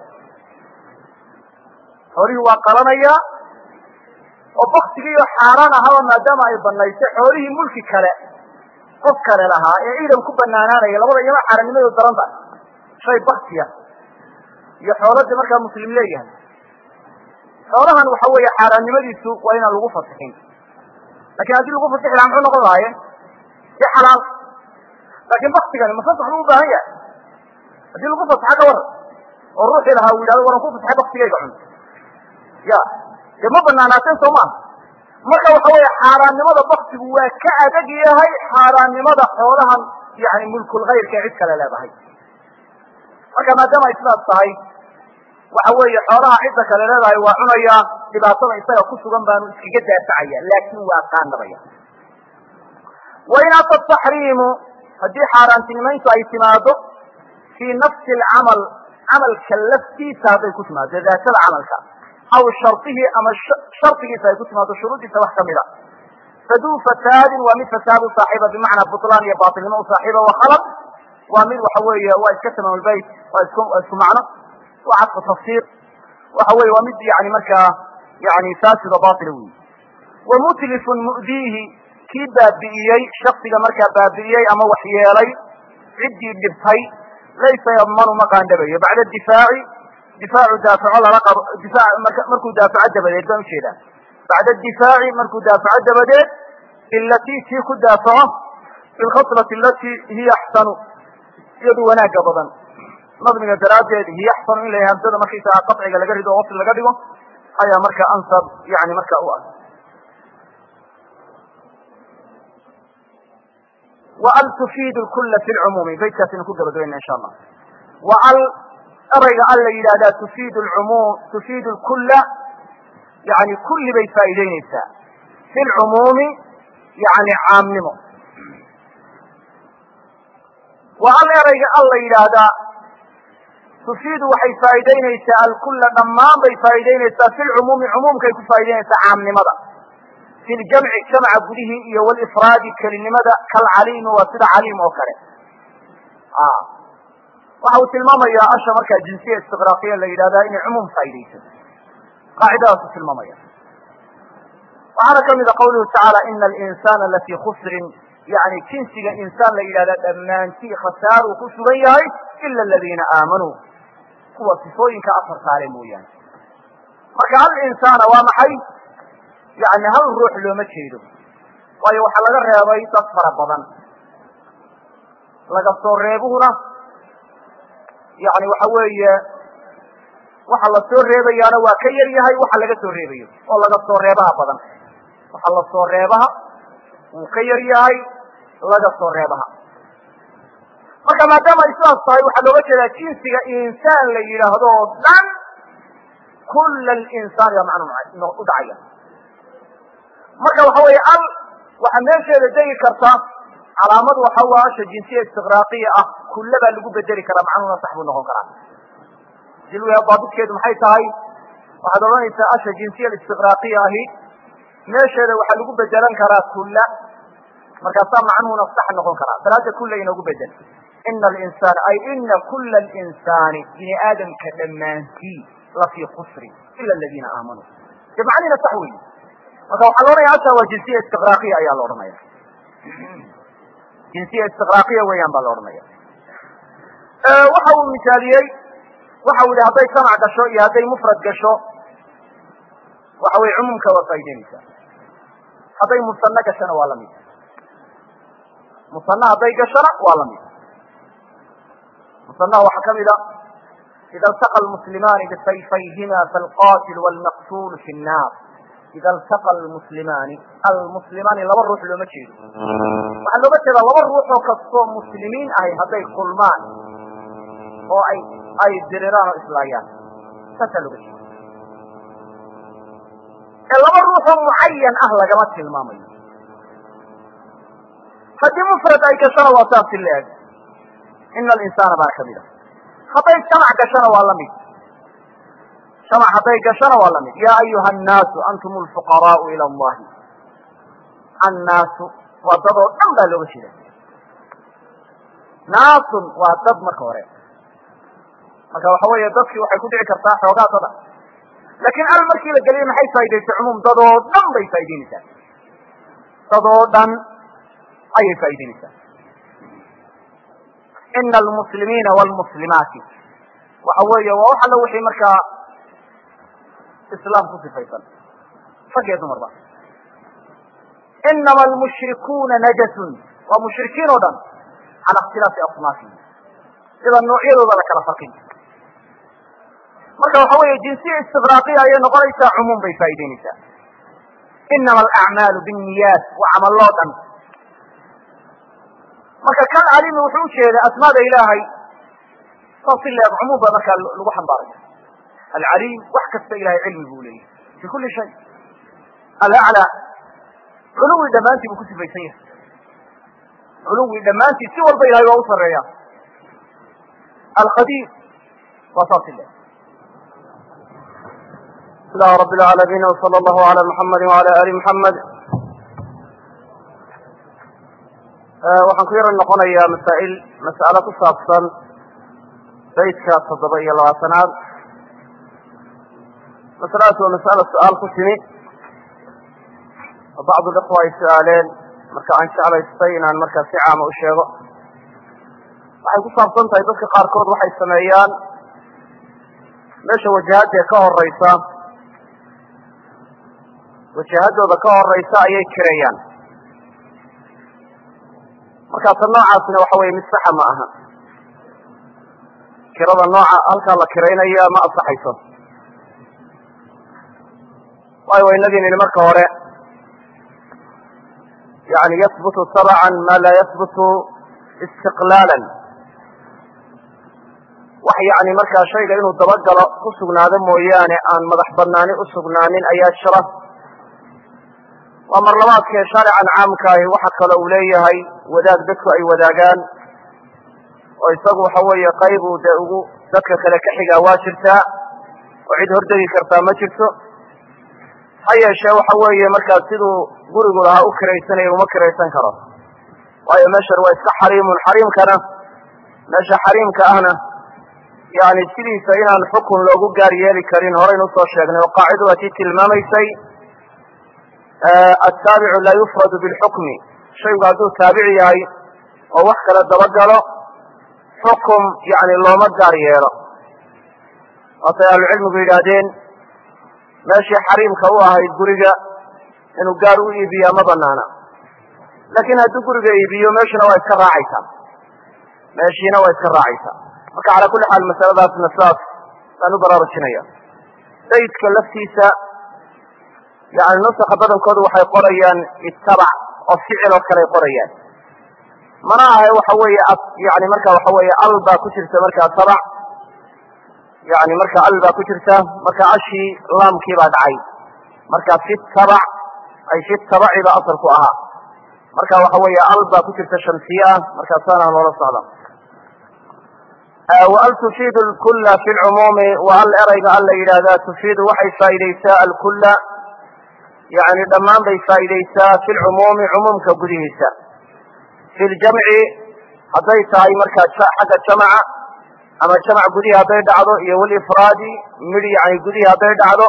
xoolihii waa qalanaya oo baktigiiyo xaaraan ahaba maadaama ay banaysay xoolihii mulki kale qof kale lahaa ee ciidan ku banaanaanaya labada iyama xaaraannimadooda daran tahay shay baktiya iyo xooladii markaa muslim leeyahay xoolahan waxa weeye xaaraannimadiisu waa inaan lagu fasixin lakin haddii lagu fasixi lahaa muxuu noqon lahaaye si xalaal laakin baktigani mafasax buu u baahan yahay haddii lagu fasaxa ka waran oo ruuxii lahaa uu yidhahdo waran ku fasaxay baktigayga cun ya dee ma banaanaateen soo maaha marka waxa weeye xaaraannimada baktigu waa ka adag yahay xaaraannimada xoolahan yani mulkulkayrka cid kale leedahay marka maadaama ay sidaas tahay waxa weeye xoolaha cidda kale leedahay waa cunaya dhibaatada isaga ku sugan baanu iskaga daafacaya laakin waa qaandhabaya wain ata taxriimu haddii xaaraantinimayntu ay timaado fii nafsi alcamal camalka laftiisa hadday ku timaado daatada camalka aw shardihi ama shardigiisa ay ku timaado shuruudiisa wax kamida faduu fasaadin waa mid fasaad u saaxiiba bimacnaa butlaan iyo baatilnimo u saaxiiba wakhalad waa mid waxa weeye waa iska tamaamulbayt waa isku macno waa cadfu tafsiir waxa weye waa mid yani markaa yani faasida baila wey wamutlifun mu'diihi kii baabi'iyey shaksiga markaa baabi'iyey ama waxyeelay ciddii dhibtay laysa yadmanu ma qaandhabayo bacda difaaci difaacu daafaco lala qabo markuu daafaco dabadeed baan ujeedaa bacda difaaci markuu daafaco dabadeed ilatii tii ku daafaco bilkhaslati alatii hiya axsanu iyadu wanaaga badan nadmiga daraaddeed hiya axsanu in la hamsada markaysaga qaciga laga rido oo wasl laga dhigo ayaa marka ansab yani marka u ah وal تفيd الkula في الcmuم baytkaasina ku gabagabayna insha allah وal erayga al la yidhahdaa تفيd الkula yani kulli bay faa'iideyneysaa في الcmuumi yani caamnimo وal erayga al la yidhaahdaa tufiidu waxay faa'iidaynaysaa alkulla dhammaan bay faa'iidaynaysaa fi lcumuumi cumuumkay ku faa'idaynaysaa caamnimada fi ljamci jamca gudihii iyo walifraadi kelinimada kalcaliimi waa sida caliim oo kale waxa uu tilmaamayaa asha markaa jinsiya istiqraaqiya la yidhahdaa inay cumuum faa'iidayso qaacidadaasuu tilmaamaya waxaana kamida qawluhu tacaala ina alinsana lafii khusrin yani jinsiga insaan la yidhahdaa dhammaantii khasaaruu ku sugan yahay ila aladiina aamanuu kuwa sifooyinka afar saare mooyaane marka hal insaana waa maxay yani hal ruux looma jeedo waayo waxaa laga reebay dad fara badan laga soo reebuhuna yani waxa weeye waxa la soo reebayaana waa ka yar yahay waxa laga soo reebayo oo laga soo reebaha badan waxa la soo reebaha wuu ka yar yahay laga soo reebaha marka maadaama ay sidaas tahay waxaa looga jeedaa jinsiga insaan la yidhaahdo oo dhan kula alinsaan yaa macnuu u dhacaya marka waxa weeye al waxaa meesheeda degi karta calaamad waxa waa asha jinsiya istiqraaqiya ah kulla baa lagu bedeli karaa macnuhuna sax buu noqon karaa dilwiha daabidkeedu maxay tahay waxaad odhanaysaa asha jinsiya istiqraaqiya ahi meesheeda waxaa lagu bedelan karaa kulla markaasaa macnuhuna sax noqon karaa salaada kulla inoogu bedel ina alinsana ay ina kula alinsani bini aadamka dhammaantii lafii khusrin ila aladiina aamanuu de macnihina sax weyi marka waxaa la odhanaya asha waa jinsiya istiqraaqiya ayaa la odhanaya jinsiya istiqraaqiya weeyaan baa la odhanaya waxa uu misaaliyey waxa uu yihi hadday jamac gasho iyo hadday mufrad gasho waxa weye cumuumka waa faa'idaynaysaa hadday musano gashona waa lamid musana hadday gashona waa lamid musanaha waxaa kamida ida iltaqa almuslimaani bisayfayhima falqatil walmaqtul fi nnaar ida iltaqa almuslimaani laba ruux looma jeedo waxaa looga jeedaa laba ruuxoo kastoo muslimiin ahay hadday kulmaan oo ay diriraan oo islaayaan saasaa looga jeeda ee laba ruuxoo mucayan ah lagama tilmaamayo haddii mufrad ay gashona waa saas si la-eg ina alinsana baa kamid a hadday jamac gashona waa lamid jamac hadday gashona waa lamid ya ayuha annaasu antum lfuqaraau ila allahi annaasu waa dad oo dhan baa looga jeeda naasun waa dad marka hore marka waxa weeye dadkii waxay ku dhici kartaa xoogaa dada laakiin al markii la geliyay maxay faa'idaysay cumuum dad oo dhan bay faa'idaynaysaa dad oo dhan ayay faa'idaynaysaa ina almuslimiina waalmuslimaati waxa weeye waa wax alla wixii markaa islaam ku sifaysan rag iyo dumarba inama almushrikuuna najasun waa mushrikiin oo dhan cala ikhtilaafi asnaafihim sida noocyadooda la kala farqin marka waxa weeye jinsiya istiqraaqiya ayay noqonaysaa cumuum bay faa'idaynaysaa inama alacmaalu binniyaat waa camaloo dhan marka kan calimi wuxuu ujeeda asmaada ilaahay saas si leeg cumuum baa markaa lagu xambaaraya alcaliim wax kasta ilahay cilmi buu leeyahy fi kuli shay alaclaa culuwi dhammaantii buu ku sifaysan yahay culuwi dhammaantii si walba ilahay waa u sareeya alqadiir waa saas si leeg ilahi rabi alcaalamiin wsala allahu ala muxamadi wala ali muxamed waxaan ku yaro noqonayaa mas'alo ku saabsan baydka 7-labaatanaad masaladaas waa mas'alo su-aal ku timi oo bacdu likhwa ay su-aaleen marka aan jeclaystay inaan markaa si caama u sheego waxay ku saabsan tahay dadka qaarkood waxay sameeyaan meesha wajahadee ka horeysa wajahadooda ka horeysa ayay kireeyaan markaasa noocaasina waxa weye mid saxa ma aha kirada nooca halkaa la kiraynaya ma asaxayso waayo waa inagii nidhi marka hore yani yahbutu tabcan ma laa yahbutu istiqlaalan wax yani markaa shayga inuu dabagalo ku sugnaado mooyaane aan madax banaani usugnaanin ayaa jira waa marlabaadkee shaarican caamkaahi waxa kale uu leeyahay wadaag dadku ay wadaagaan oo isagu waxa weeye qayb uu dee ugu dadka kale ka xigaa waa jirtaa oo cid hordegi kartaa ma jirto ha yeeshee waxa weeye markaas siduu gurigu lahaa u kiraysanaya uma kiraysan karo waayo meeshan waa iska xariimun xariimkana meesha xariimka ahna yani sidiisa inaan xukun loogu gaar yeeli karin horaynu usoo sheegnay oo qaacidu waa tii tilmaamaysay attaabicu laa yufradu bilxukmi shaygu hadduu taabici yahay oo wax kale dabagalo xukum yani looma gaar yeelo waatay ahlucilmigu yidhaahdeen meeshii xariimka u ahayd guriga inuu gaar u iibiyaa ma banaana laakin hadduu guriga iibiyo meeshina waa iska raacaysaa meeshiina waa iska raacaysaa marka calaa kulli xaal masaladaasna saas baan u baraarujinaya sayidka laftiisa yani nusaka badankoodu waxay qorayaan ittabac oo ficil oo kaley qorayaan mana ahe waxa weeye yani marka waxa weeye al baa ku jirta markaa tabac yani marka al baa ku jirta marka ashii laamkii baa dhacay marka fi tabac ay fi tabaci ba asalku ahaa marka waxa weeye al baa ku jirta shamsiye ah markaasaana loola socda وأl تفيd الkula في الcmuumi وal erayga al la yidhaahdaa تفيd waxay faaideysaa alkula yani dhammaan bay faaideysaa fi lcumuumi cumuumka gudihiisa fi ljamci hadday tahay markaa xagga jamca ama jamc gudihi hadday dhacdo iyo wlifraadi midh yani gudihi hadday dhacdo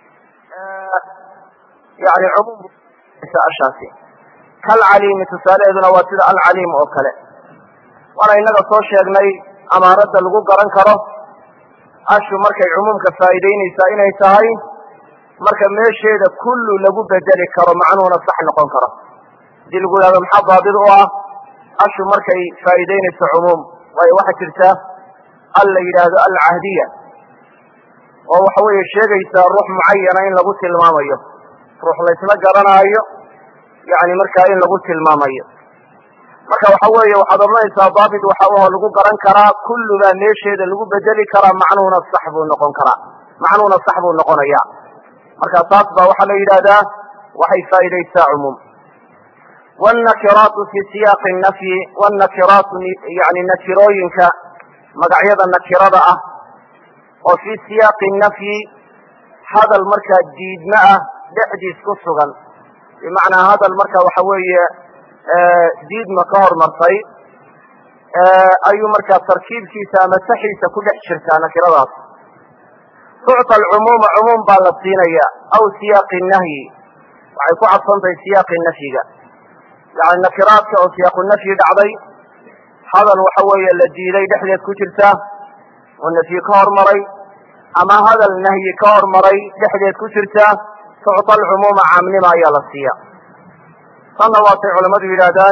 yani ashaasi kalcaliimi tusaalaheeduna waa sida alcaliim oo kale waana inaga soo sheegnay amaarada lagu garan karo ashu markay cumuumka faa'iideynaysaa inay tahay marka meesheeda kullu lagu bedeli karo macnuhuna sax noqon karo hadii lagu yihahdo maxaa daabid u ah ashu markay faa'iideynayso cumuum waayo waxaa jirta al la yidhaahdo alcahdiya oo waxa weeye sheegaysaa ruux mucayana in lagu tilmaamayo ruux laysla garanaayo yani markaa in lagu tilmaamayo marka waxa weeye waxaad odhanaysaa daabit waxa uho lagu garan karaa kullu baa meesheeda lagu bedeli karaa macnuhuna sax buu noqon karaa macnuhuna sax buu noqonaya marka taas baa waxaa la yidhahdaa waxay faa'iidaysaa cumuum wاnnakiraatu fi siyaaqi nafyi wاnnakiraatu yani nakirooyinka magacyada nakirada ah oo fi siyaaqi nafyi hadal markaa diidma ah dhexdiis ku sugan bimacnaa hadal marka waxa weeye diidma ka hormartay ayuu markaa tarkiibkiisa ama saxiisa ku dhex jirtaa nakiradaas tucطa alcumuuma cumuum baa la siinaya aw siyaaqi nahyi waxay ku cadsantahay siyaaqi nafyiga yani nakiraadka oo siyaaqu nafyi dhacday hadal waxa weeye la diiday dhexdeed ku jirta oo nafyi ka hormaray ama hadal nahyi ka hormaray dhexdeed ku jirta tucطa alcumuuma caamnima ayaa la siiya tanna waatay culamadu yidhaahdaan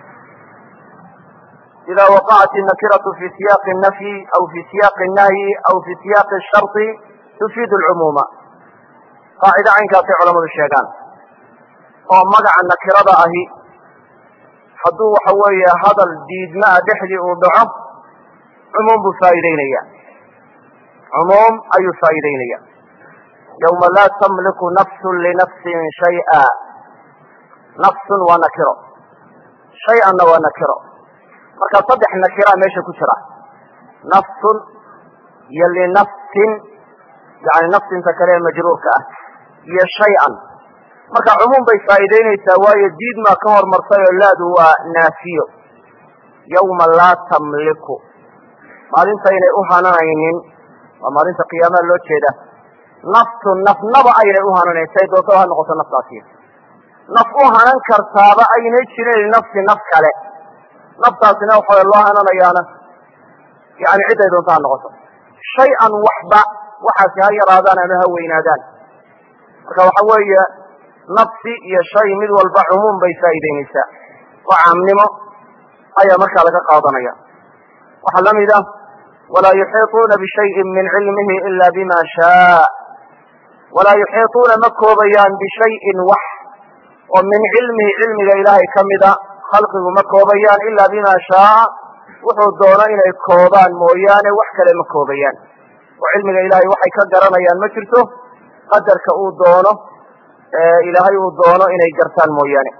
ida waqacat الnakiratu fi siyaqi الnafyi aw fi siyaqi الnahyi aw fi siyaqi الsharطi tufiid اlcumuuma qaacida caynkaasay culamadu sheegaan oo magaca nakirada ahi hadduu waxa weeye hadal diidmaa dhexdii uu dhaco cumuum buu faa'iideynaya cumuum ayuu faa'iideynaya yawma laa tamliku nafsu linafsin shayئa nafsun waa nakiro shay-anna waa nakiro marka saddex nakira meesha ku jira nafsun iyo linafsin yani nafsinta kale ee majruurka ah iyo shay-an marka cumuum bay faa'iideynaysaa waayo diidmaa ka hormartay oo laadu waa naafiyo yawma laa tamliku maalintaynay u hananaynin waa maalinta qiyaamaha loo jeeda nafsun nafnaba aynay u hananayn say doonto ha noqoto naftaasi naf u hanan kartaaba aynay jirin nafsi naf kale naftaasina waxa loo hananayaana yani ciday doonto ha noqoto shay-an waxba waxaasi ha yaraadaan ama ha weynaadaan marka waxa weeye nafsi iyo shay mid walba cumuum bay faa'iideynaysaa oo caamnimo ayaa markaa laga qaadanaya waxaa la mid ah walaa yuxiiطuuna bishayin min cilmihi ila bima shaa walaa yuxiiطuuna ma koobayaan bishayin wax oo min cilmihi cilmiga ilaahay ka mida khalqigu ma koobayaan ila bima shaaa wuxuu doono inay koobaan mooyaane wax kale ma koobayaan oo cilmiga ilaahay waxay ka garanayaan ma jirto qadarka uu doono ilaahay uu doono inay gartaan mooyaane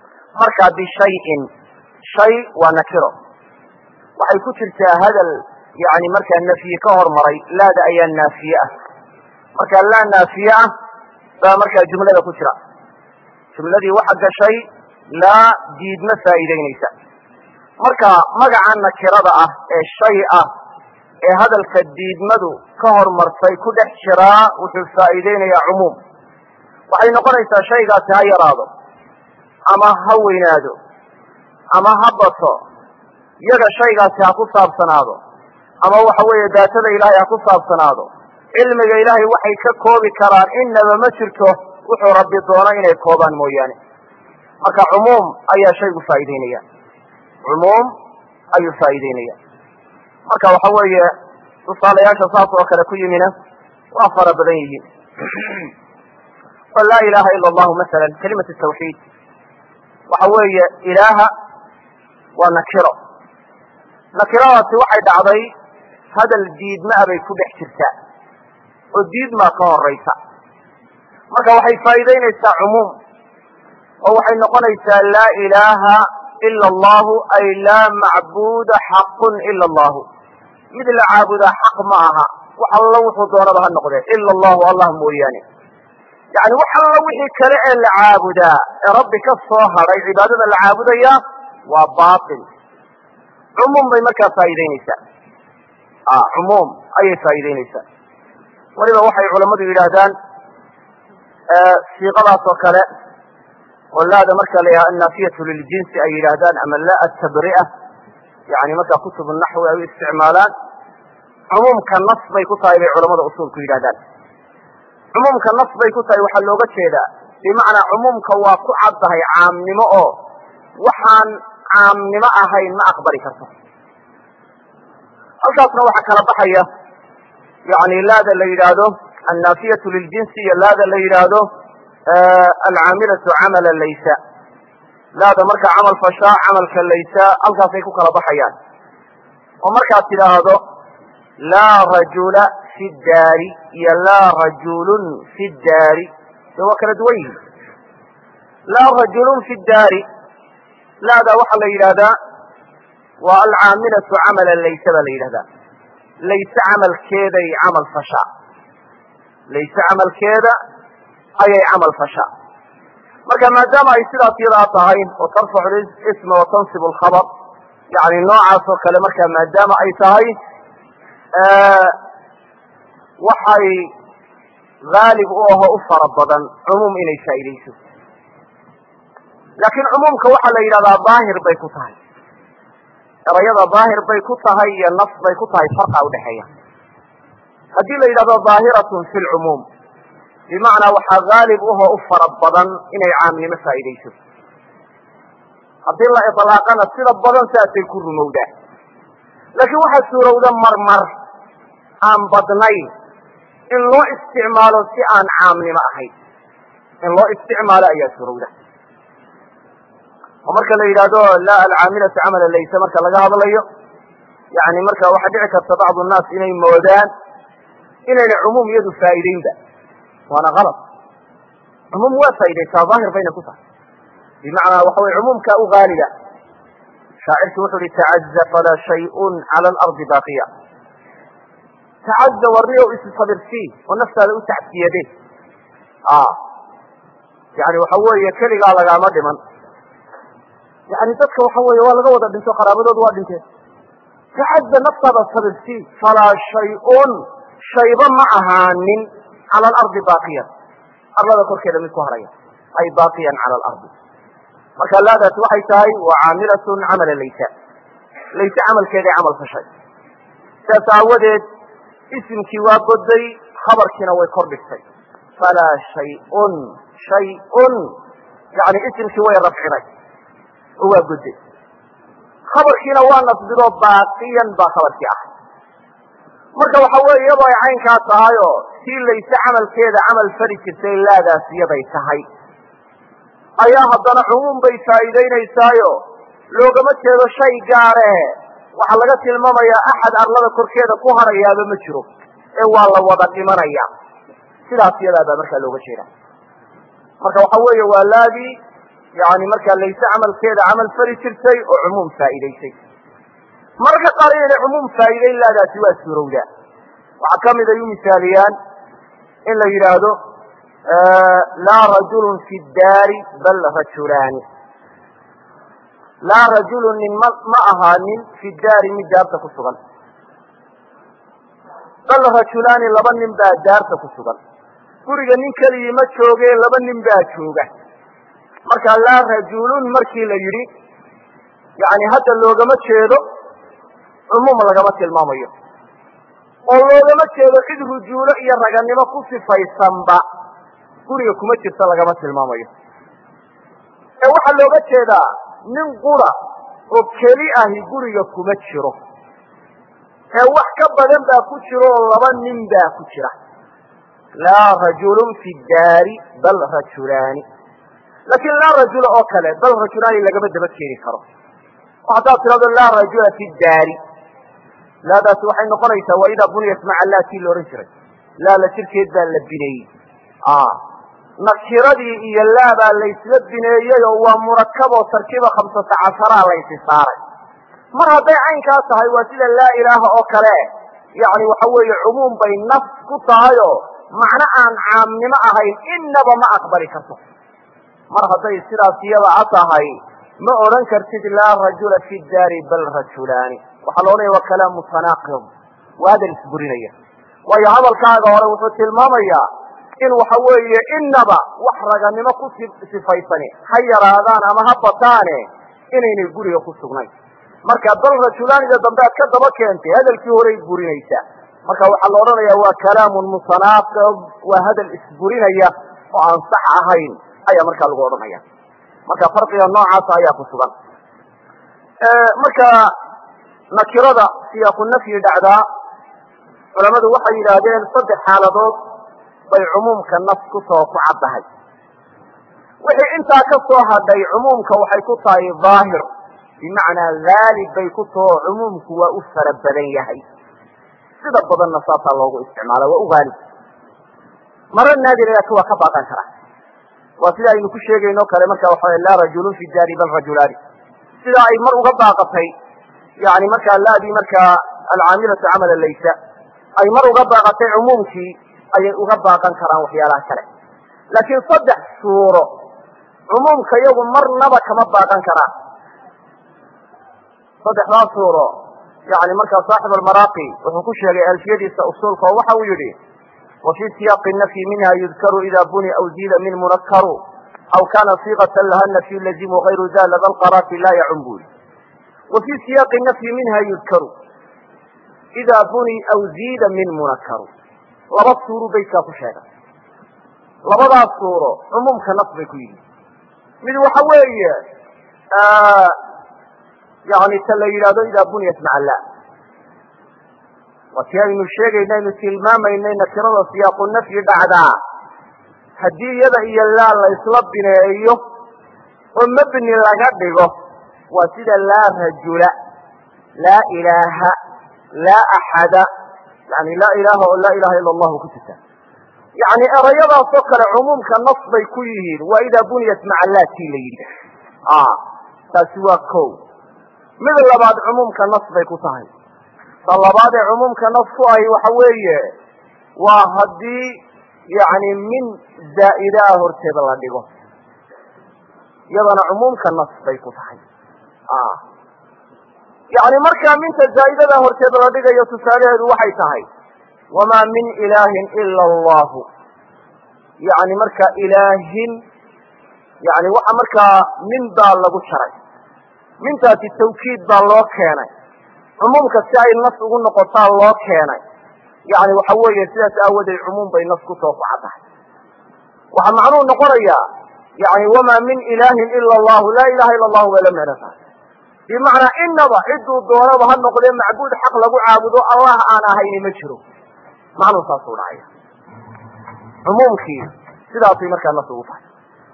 marka bishayin shay waa nakiro waxay ku jirtaa hadal yani markaa nafyi ka hormaray laada ayaa naafiye ah marka laa naafiye ah baa markaa jumlada ku jira jumladii waxa gashay laa diidma faa'iidaynaysa marka magaca nakirada ah ee shay ah ee hadalka diidmadu ka hormartay ku dhex jiraa wuxuu faa'iideynayaa cumuum waxay noqonaysaa shaygaasi ha yaraado ama ha weynaado ama ha bato yaga shaygaasi ha ku saabsanaado ama waxa weeye daatada ilaahay ha ku saabsanaado cilmiga ilaahay waxay ka koobi karaan inaba ma jirto wuxuu rabbi doono inay koobaan mooyaane marka cumuum ayaa shaygu faa'iideynaya cumuum ayuu faa'iideynaya marka waxa weeye tusaalayaasha saas oo kale ku yimina waa fara badan yihiin laa ilaha ila allahu masalan kalimatu tawxiid waxa weeye ilaaha waa nakiro nakiradaasi waxay dhacday hadal diidmaa bay ku dhex jirtaa oo diidmaa ka horaysa marka waxay faa'iideynaysaa cumuum oo waxay noqonaysaa laa ilaaha ila allahu ay laa macbuuda xaqun ila allahu mid la caabudaa xaq ma aha wax alla wuxuu doonaba ha noqdee ila allahu allah mooyaane yani wax alla wixii kale ee la caabudaa ee rabbi ka soo hadhay cibaadada la caabudaya waa batil cumuum bay markaa faa'iideynaysaa cumuum ayay faa'iideynaysaa waliba waxay culammadu yidhaahdaan siiqadaas oo kale oo laada marka la yidhaha annaafiyatu liljinsi ay yidhaahdaan ama la atabri'a yani markaa kutubu naxwi ay u isticmaalaan cumuumka nas bay ku tahay bay culamada usuulku yidhahdaan cumuumka nas bay ku tahay waxaa looga jeedaa bimacnaa cumuumka waa ku caddahay caamnimo oo waxaan caamnimo ahayn ma aqbali karto halkaasna waxaa kala baxaya yani laada la yidhaahdo annaafiyatu liljinsi iyo laada la yidhaahdo alcaamilatu camala laysa laada markaa camal fashaa camalka laysa halkaasay ku kala baxayaan oo markaad tidhaahdo laa rajula fi daari iyo laa rajulun fi daari de waa kala duwan yihin laa rajulun fi daari laada waxaa la yidhahdaa waa alcaamilatu camala laysa baa la yidhahdaa layse camalkeeday camal fashaa layse camalkeeda ayay camal fashaa marka maadaama ay sidaas yadaa tahay oo tarfacu isma wa tansibu alkhabar yani noocaas oo kale markaa maadaama ay tahay waxay haalib u aho u fara badan cumuum inay faa'iidayso laakiin cumuumka waxaa la yidhahdaa daahir bay ku tahay erayada daahir bay ku tahay iyo nas bay ku tahay farqa udhexeeya haddii la yidhahdo daahiratun fi lcumuum bimacnaa waxaa haalib uhoo u fara badan inay caamnimo faa'iidayso haddii la ilaaqana sida badan saasay ku rumowdaa laakiin waxaa suurowda marmar aan badnayn in loo isticmaalo si aan caamnimo ahayn in loo isticmaalo ayaa suurowda oo marka la yidhaahdo laa alcaamilatu camala laysa marka laga hadlayo yani marka waxaa dhici karta bacdu nnaas inay moodaan inayna cumuum iyadu faa'iideynba waana alad cumuum waa faa'iidaysaa daahir bayna ku tahay bimacnaa waxa weye cumuumka u haaliba shaacirki wuxu uhi tacaza falaa shayun cala alardi baaqiya tacaza warriyow isu sabirsii oo naftaada u tacsiyade yani waxa weeye keligaa lagaama dhiman yani dadka waxa weeye waa laga wada dhinto qaraabadoodu waa dhinteen tacaza naftaada sabirsii falaa shayun shayba ma ahaanin cala alardi baaqiyan arlada korkeeda mid ku haraya ay baaqiyan cala alardi marka laadaasi waxay tahay waa caamilatun camala laysa layse camalkeeday camal fashay sidaas aawadeed isimkii waa goday khabarkiina way kor dhigtay falaa shayun shayun yani isimkii way rafcinay oo waa goday khabarkiina waa nasbidoo baaqiyan baa khabarkii ah marka waxa weeye iyadoo ay caynkaa tahay oo sii layse camalkeeda camal fari jirtay laadaas iyaday tahay ayaa haddana cumuum bay faa'iidaynaysaayo loogama jeedo shay gaare waxaa laga tilmaamayaa axad arlada korkeeda ku harayaaba ma jiro ee waa la wada dhimanaya sidaas iyadaa baa markaa looga jeeda marka waxa weeye waa laadii yani markaa layse camalkeeda camal fari jirtay oo cumuum faa'iidaysay marka qaar inay cumuum faa'iiday laadaasi waa suurowdaa waxaa ka mid ay u misaaliyaan in la yidhaahdo laa rajulun fi daari bal rajulaani laa rajulun nin ma ahaanin fi daari mid daarta ku sugan bal rajulaani laba nin baa daarta ku sugan guriga nin keligii ma jooge laba nin baa jooga marka laa rajulun markii la yidhi yani hadda loogama jeedo cumuum lagama tilmaamayo oo loogama jeedo cid rujuulo iyo raganimo ku sifaysanba guriga kuma jirta lagama tilmaamayo ee waxaa looga jeedaa nin qura oo keli ahi guriga kuma jiro ee wax ka badan baa ku jiro oo laba nin baa ku jira laa rajulun fi daari bal rajulaani laakiin laa rajula oo kale bal rajulaani lagama daba keeni karo oo haddaad tirahdo laa rajula fi daari laadaasi waxay noqonaysaa waa idaa buniyat maca laatii la odhan jiray laa la jirkeed baa la bineeyey nakiradii iyo laabaa laysla bineeyey oo waa murakab oo tarkiiba 15 laysi saaray mar hadday caynkaa tahay waa sida laa ilaaha oo kale yani waxa weeye cumuum bay nafs ku tahayoo macno aan caamnimo ahayn inaba ma aqbali karto mar hadday sidaas iyada a tahay ma odhan kartid laa rajula fi daari bal rajulaani waxaa la odhanaya waa kalaamu mutanaaqid waa hadal isburinaya waayo hadalkaaga hore wuxuu tilmaamayaa in waxa weeye inaba wax raganimo ku sifaysani ha yaraadaan ama ha bataane inaynay guriga ku sugnayn marka bal rajulaanida dambe aad ka daba keentay hadalkii horay burinaysaa marka waxaa la odhanaya waa kalaamun mutanaaqid waa hadal isburinaya oo aan sax ahayn ayaa markaa lagu odhanaya marka farqiga noocaasa ayaa ku sugan marka nakirada siyaaqu nafyi dhacdaa culamadu waxay yidhaahdeen 3 xaaladood bay cumuumka nas ku soo ku caddahay wixii intaa ka soo hadhay cumuumka waxay ku tahay daahir bimacnaa haalib bay ku taho cumuumku waa u fara badan yahay sida badanna saasaa loogu isticmaala waa u haalib maro naadir laakiin waa ka baaqan kara waa sida aynu ku sheegayno kale marka waxa laa rajulun fi daari bal rajulaani sida ay mar uga baaqatay yani markaa laadii markaa alcaamilatu camala laysa ay mar uga baaqatay cumuumkii ayay uga baaqan karaan waxyaalaha kale laakiin 3 suuro cumuumka iyagu marnaba kama baaqan karaan 3daa suuro yani markaa saaxib almaraaqi wuxuu ku sheegay alfiyadiisa usuulka oo waxa uu yidhi وفي سياق النفي منها يذكر إذا بني أو زيد من منكر أو كان صيغة لها النفي اللزم غير ذا لدى القرات لا يعنبون وفي سياق النفي منها يذكر إذا بني أو زيد من منكر لبض صور بيكا فشادا لبض الصور عموم كنصب كوي من وحوية يعني تليلادو إذا بنيت مع الله وكي aynu sheegaynaynu tilmaamaynay nakirada siyaaqu nafyi dhacdaa haddii iyada iyo laa la isla bineeyo oo mabni laga dhigo waa sida laa rajula laa ilaaha laa axada yani laa ilaaha oo laa ilaha ila allahu ku jirta yani erayadaasoo kale cumuumka nas bay ku yihiin waa idaa buniyat maca laatii la yidhi taasi waa ko mid labaad cumuumka nas bay ku tahay labaad ee cumuumka nas ku ahi waxa weeye waa haddii yani min zaa'idaa horteeda la dhigo iyadana cumuumka nas bay ku tahay yani markaa minta zaa'idada horteeda la dhigayo tusaalaheedu waxay tahay wamaa min ilaahin ila allahu yani marka ilaahin yani waxa markaa min baa lagu jaray mintaasi tawkiid baa loo keenay cumuumka si ay nas ugu noqotaa loo keenay yani waxa weeye sidaas aawadeed cumuum bay nas kusoo ku caddahay waxaa macnuhu noqonayaa yani wamaa min ilaahin ila allahu laa ilaha ila allahu bay la micno tahay bimacnaa inaba ciduu doonaba ha noqdee macbuud xaq lagu caabudo allah aan ahayni ma jiro macnuhu saasuu dhacaya cumuumkii sidaasay markaa nas ugu tahay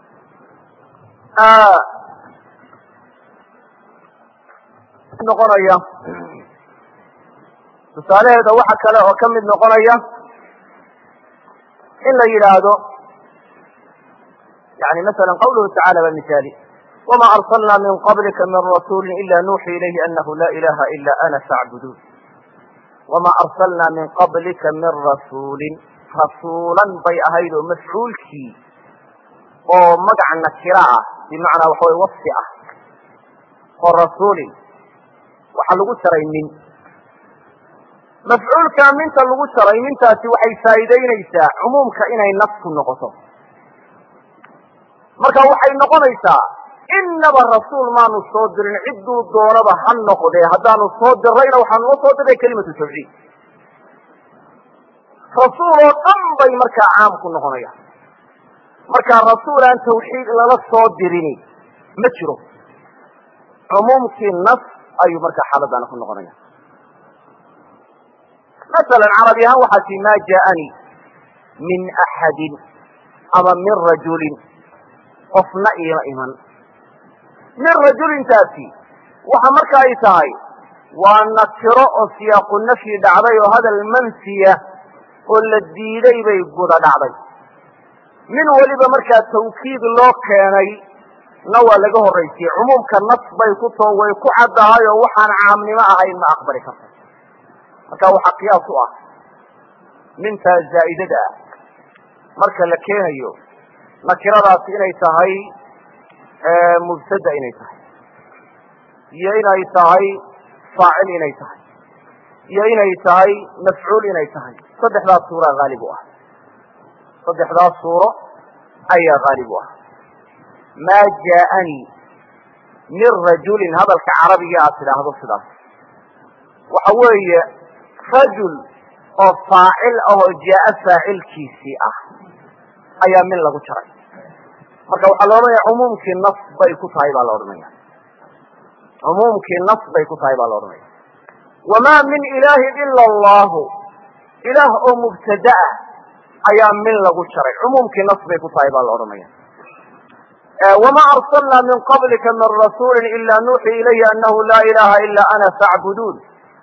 noqonaya tusaalaheeda waxa kale oo ka mid noqonaya in la yidhaahdo yani masalan qawluhu tacala bamisaali وما أرسلنا من قبلك من رسول إلا نوحي إليه أنه لا إله إلا أنا فاعبدون وما أرسلنا من قبلك من رسول رسولا بي أهيد مفعولك ومقع النكراء بمعنى وحوي وصفئة والرسول وحلقوا سرين من مفعول كامل تلقوا سرين من تاتي وحي سايدين إيسا عموم كإنه نفس النقطة مركا وحي نقون إيسا إنما الرسول ما نصدر عدو الدورة حن نقضي هذا نصدر رينا وحن نصدر كلمة التوحيد رسول أنبي مركا عام كنا هنا مركا رسول أن توحيد للا صدرني مجرو عموم كالنص أي مركا حالة كنا هنا مثلا عربي هو حتى ما جاءني من أحد أما من رجل قفنا إيمان من رجل تأتي وحمرك أيتاي ونكرأ سياق النفي دعبي وهذا المنسية قل الديدي بيقود دعبي من ولي بمركة توكيد الله كاني نوى لقه الرئيسي عموم كالنص بيكوته ويكوحد هاي وحان عامني ما هاي ما أخبرك فكاو حقيا سؤال من تزائدة دا مركة لكيهيو نكرة إني تهي مبتدأ إني تهي يا إني تهي فاعل إني تهي يا إني تهي مفعول إني تهي صدح ذا الصورة غالبها صدح ذا الصورة أي غالبها ما جاءني من رجل هذا الكعربي أصلا هذا الصلاة وحوي رجل أو فاعل أو جاء فاعل كيسيئة أي من لغو شرعي marka waxa loo leeyahay umumki nas bay ku tahay baa loo oranayaa umumki nas bay ku tahay baa loo oranayaa wama min ilahi illa allah ilah oo mubtada ayaa min lagu sharay umumki nas bay ku tahay baa loo oranayaa wama arsalna min qablika min rasul illa nuhi ilayhi annahu la ilaha illa ana fa'budun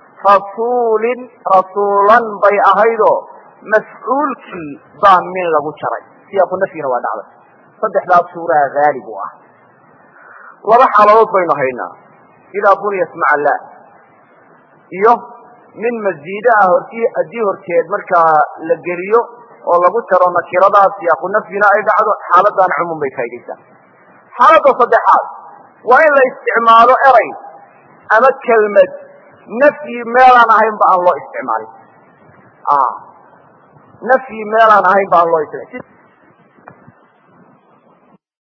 rasulan bay ahaydo mas'ulki baa min lagu sharay siyaqu nafina waa dhacday صدح لا صورة غالب وضح على وضع بينه هنا إذا بنيت مع الله إيوه من مزيدة أديه ارتياد مركا لقريو والله بسر ونكيرضا سياق النفسنا أي بعد حالة دان عموم بيكايديسا حالة صدحات وإلا استعماله إري أما كلمة نفي ميلانا هين بأن الله استعمالي نفي ميلانا هين بأن الله استعمالي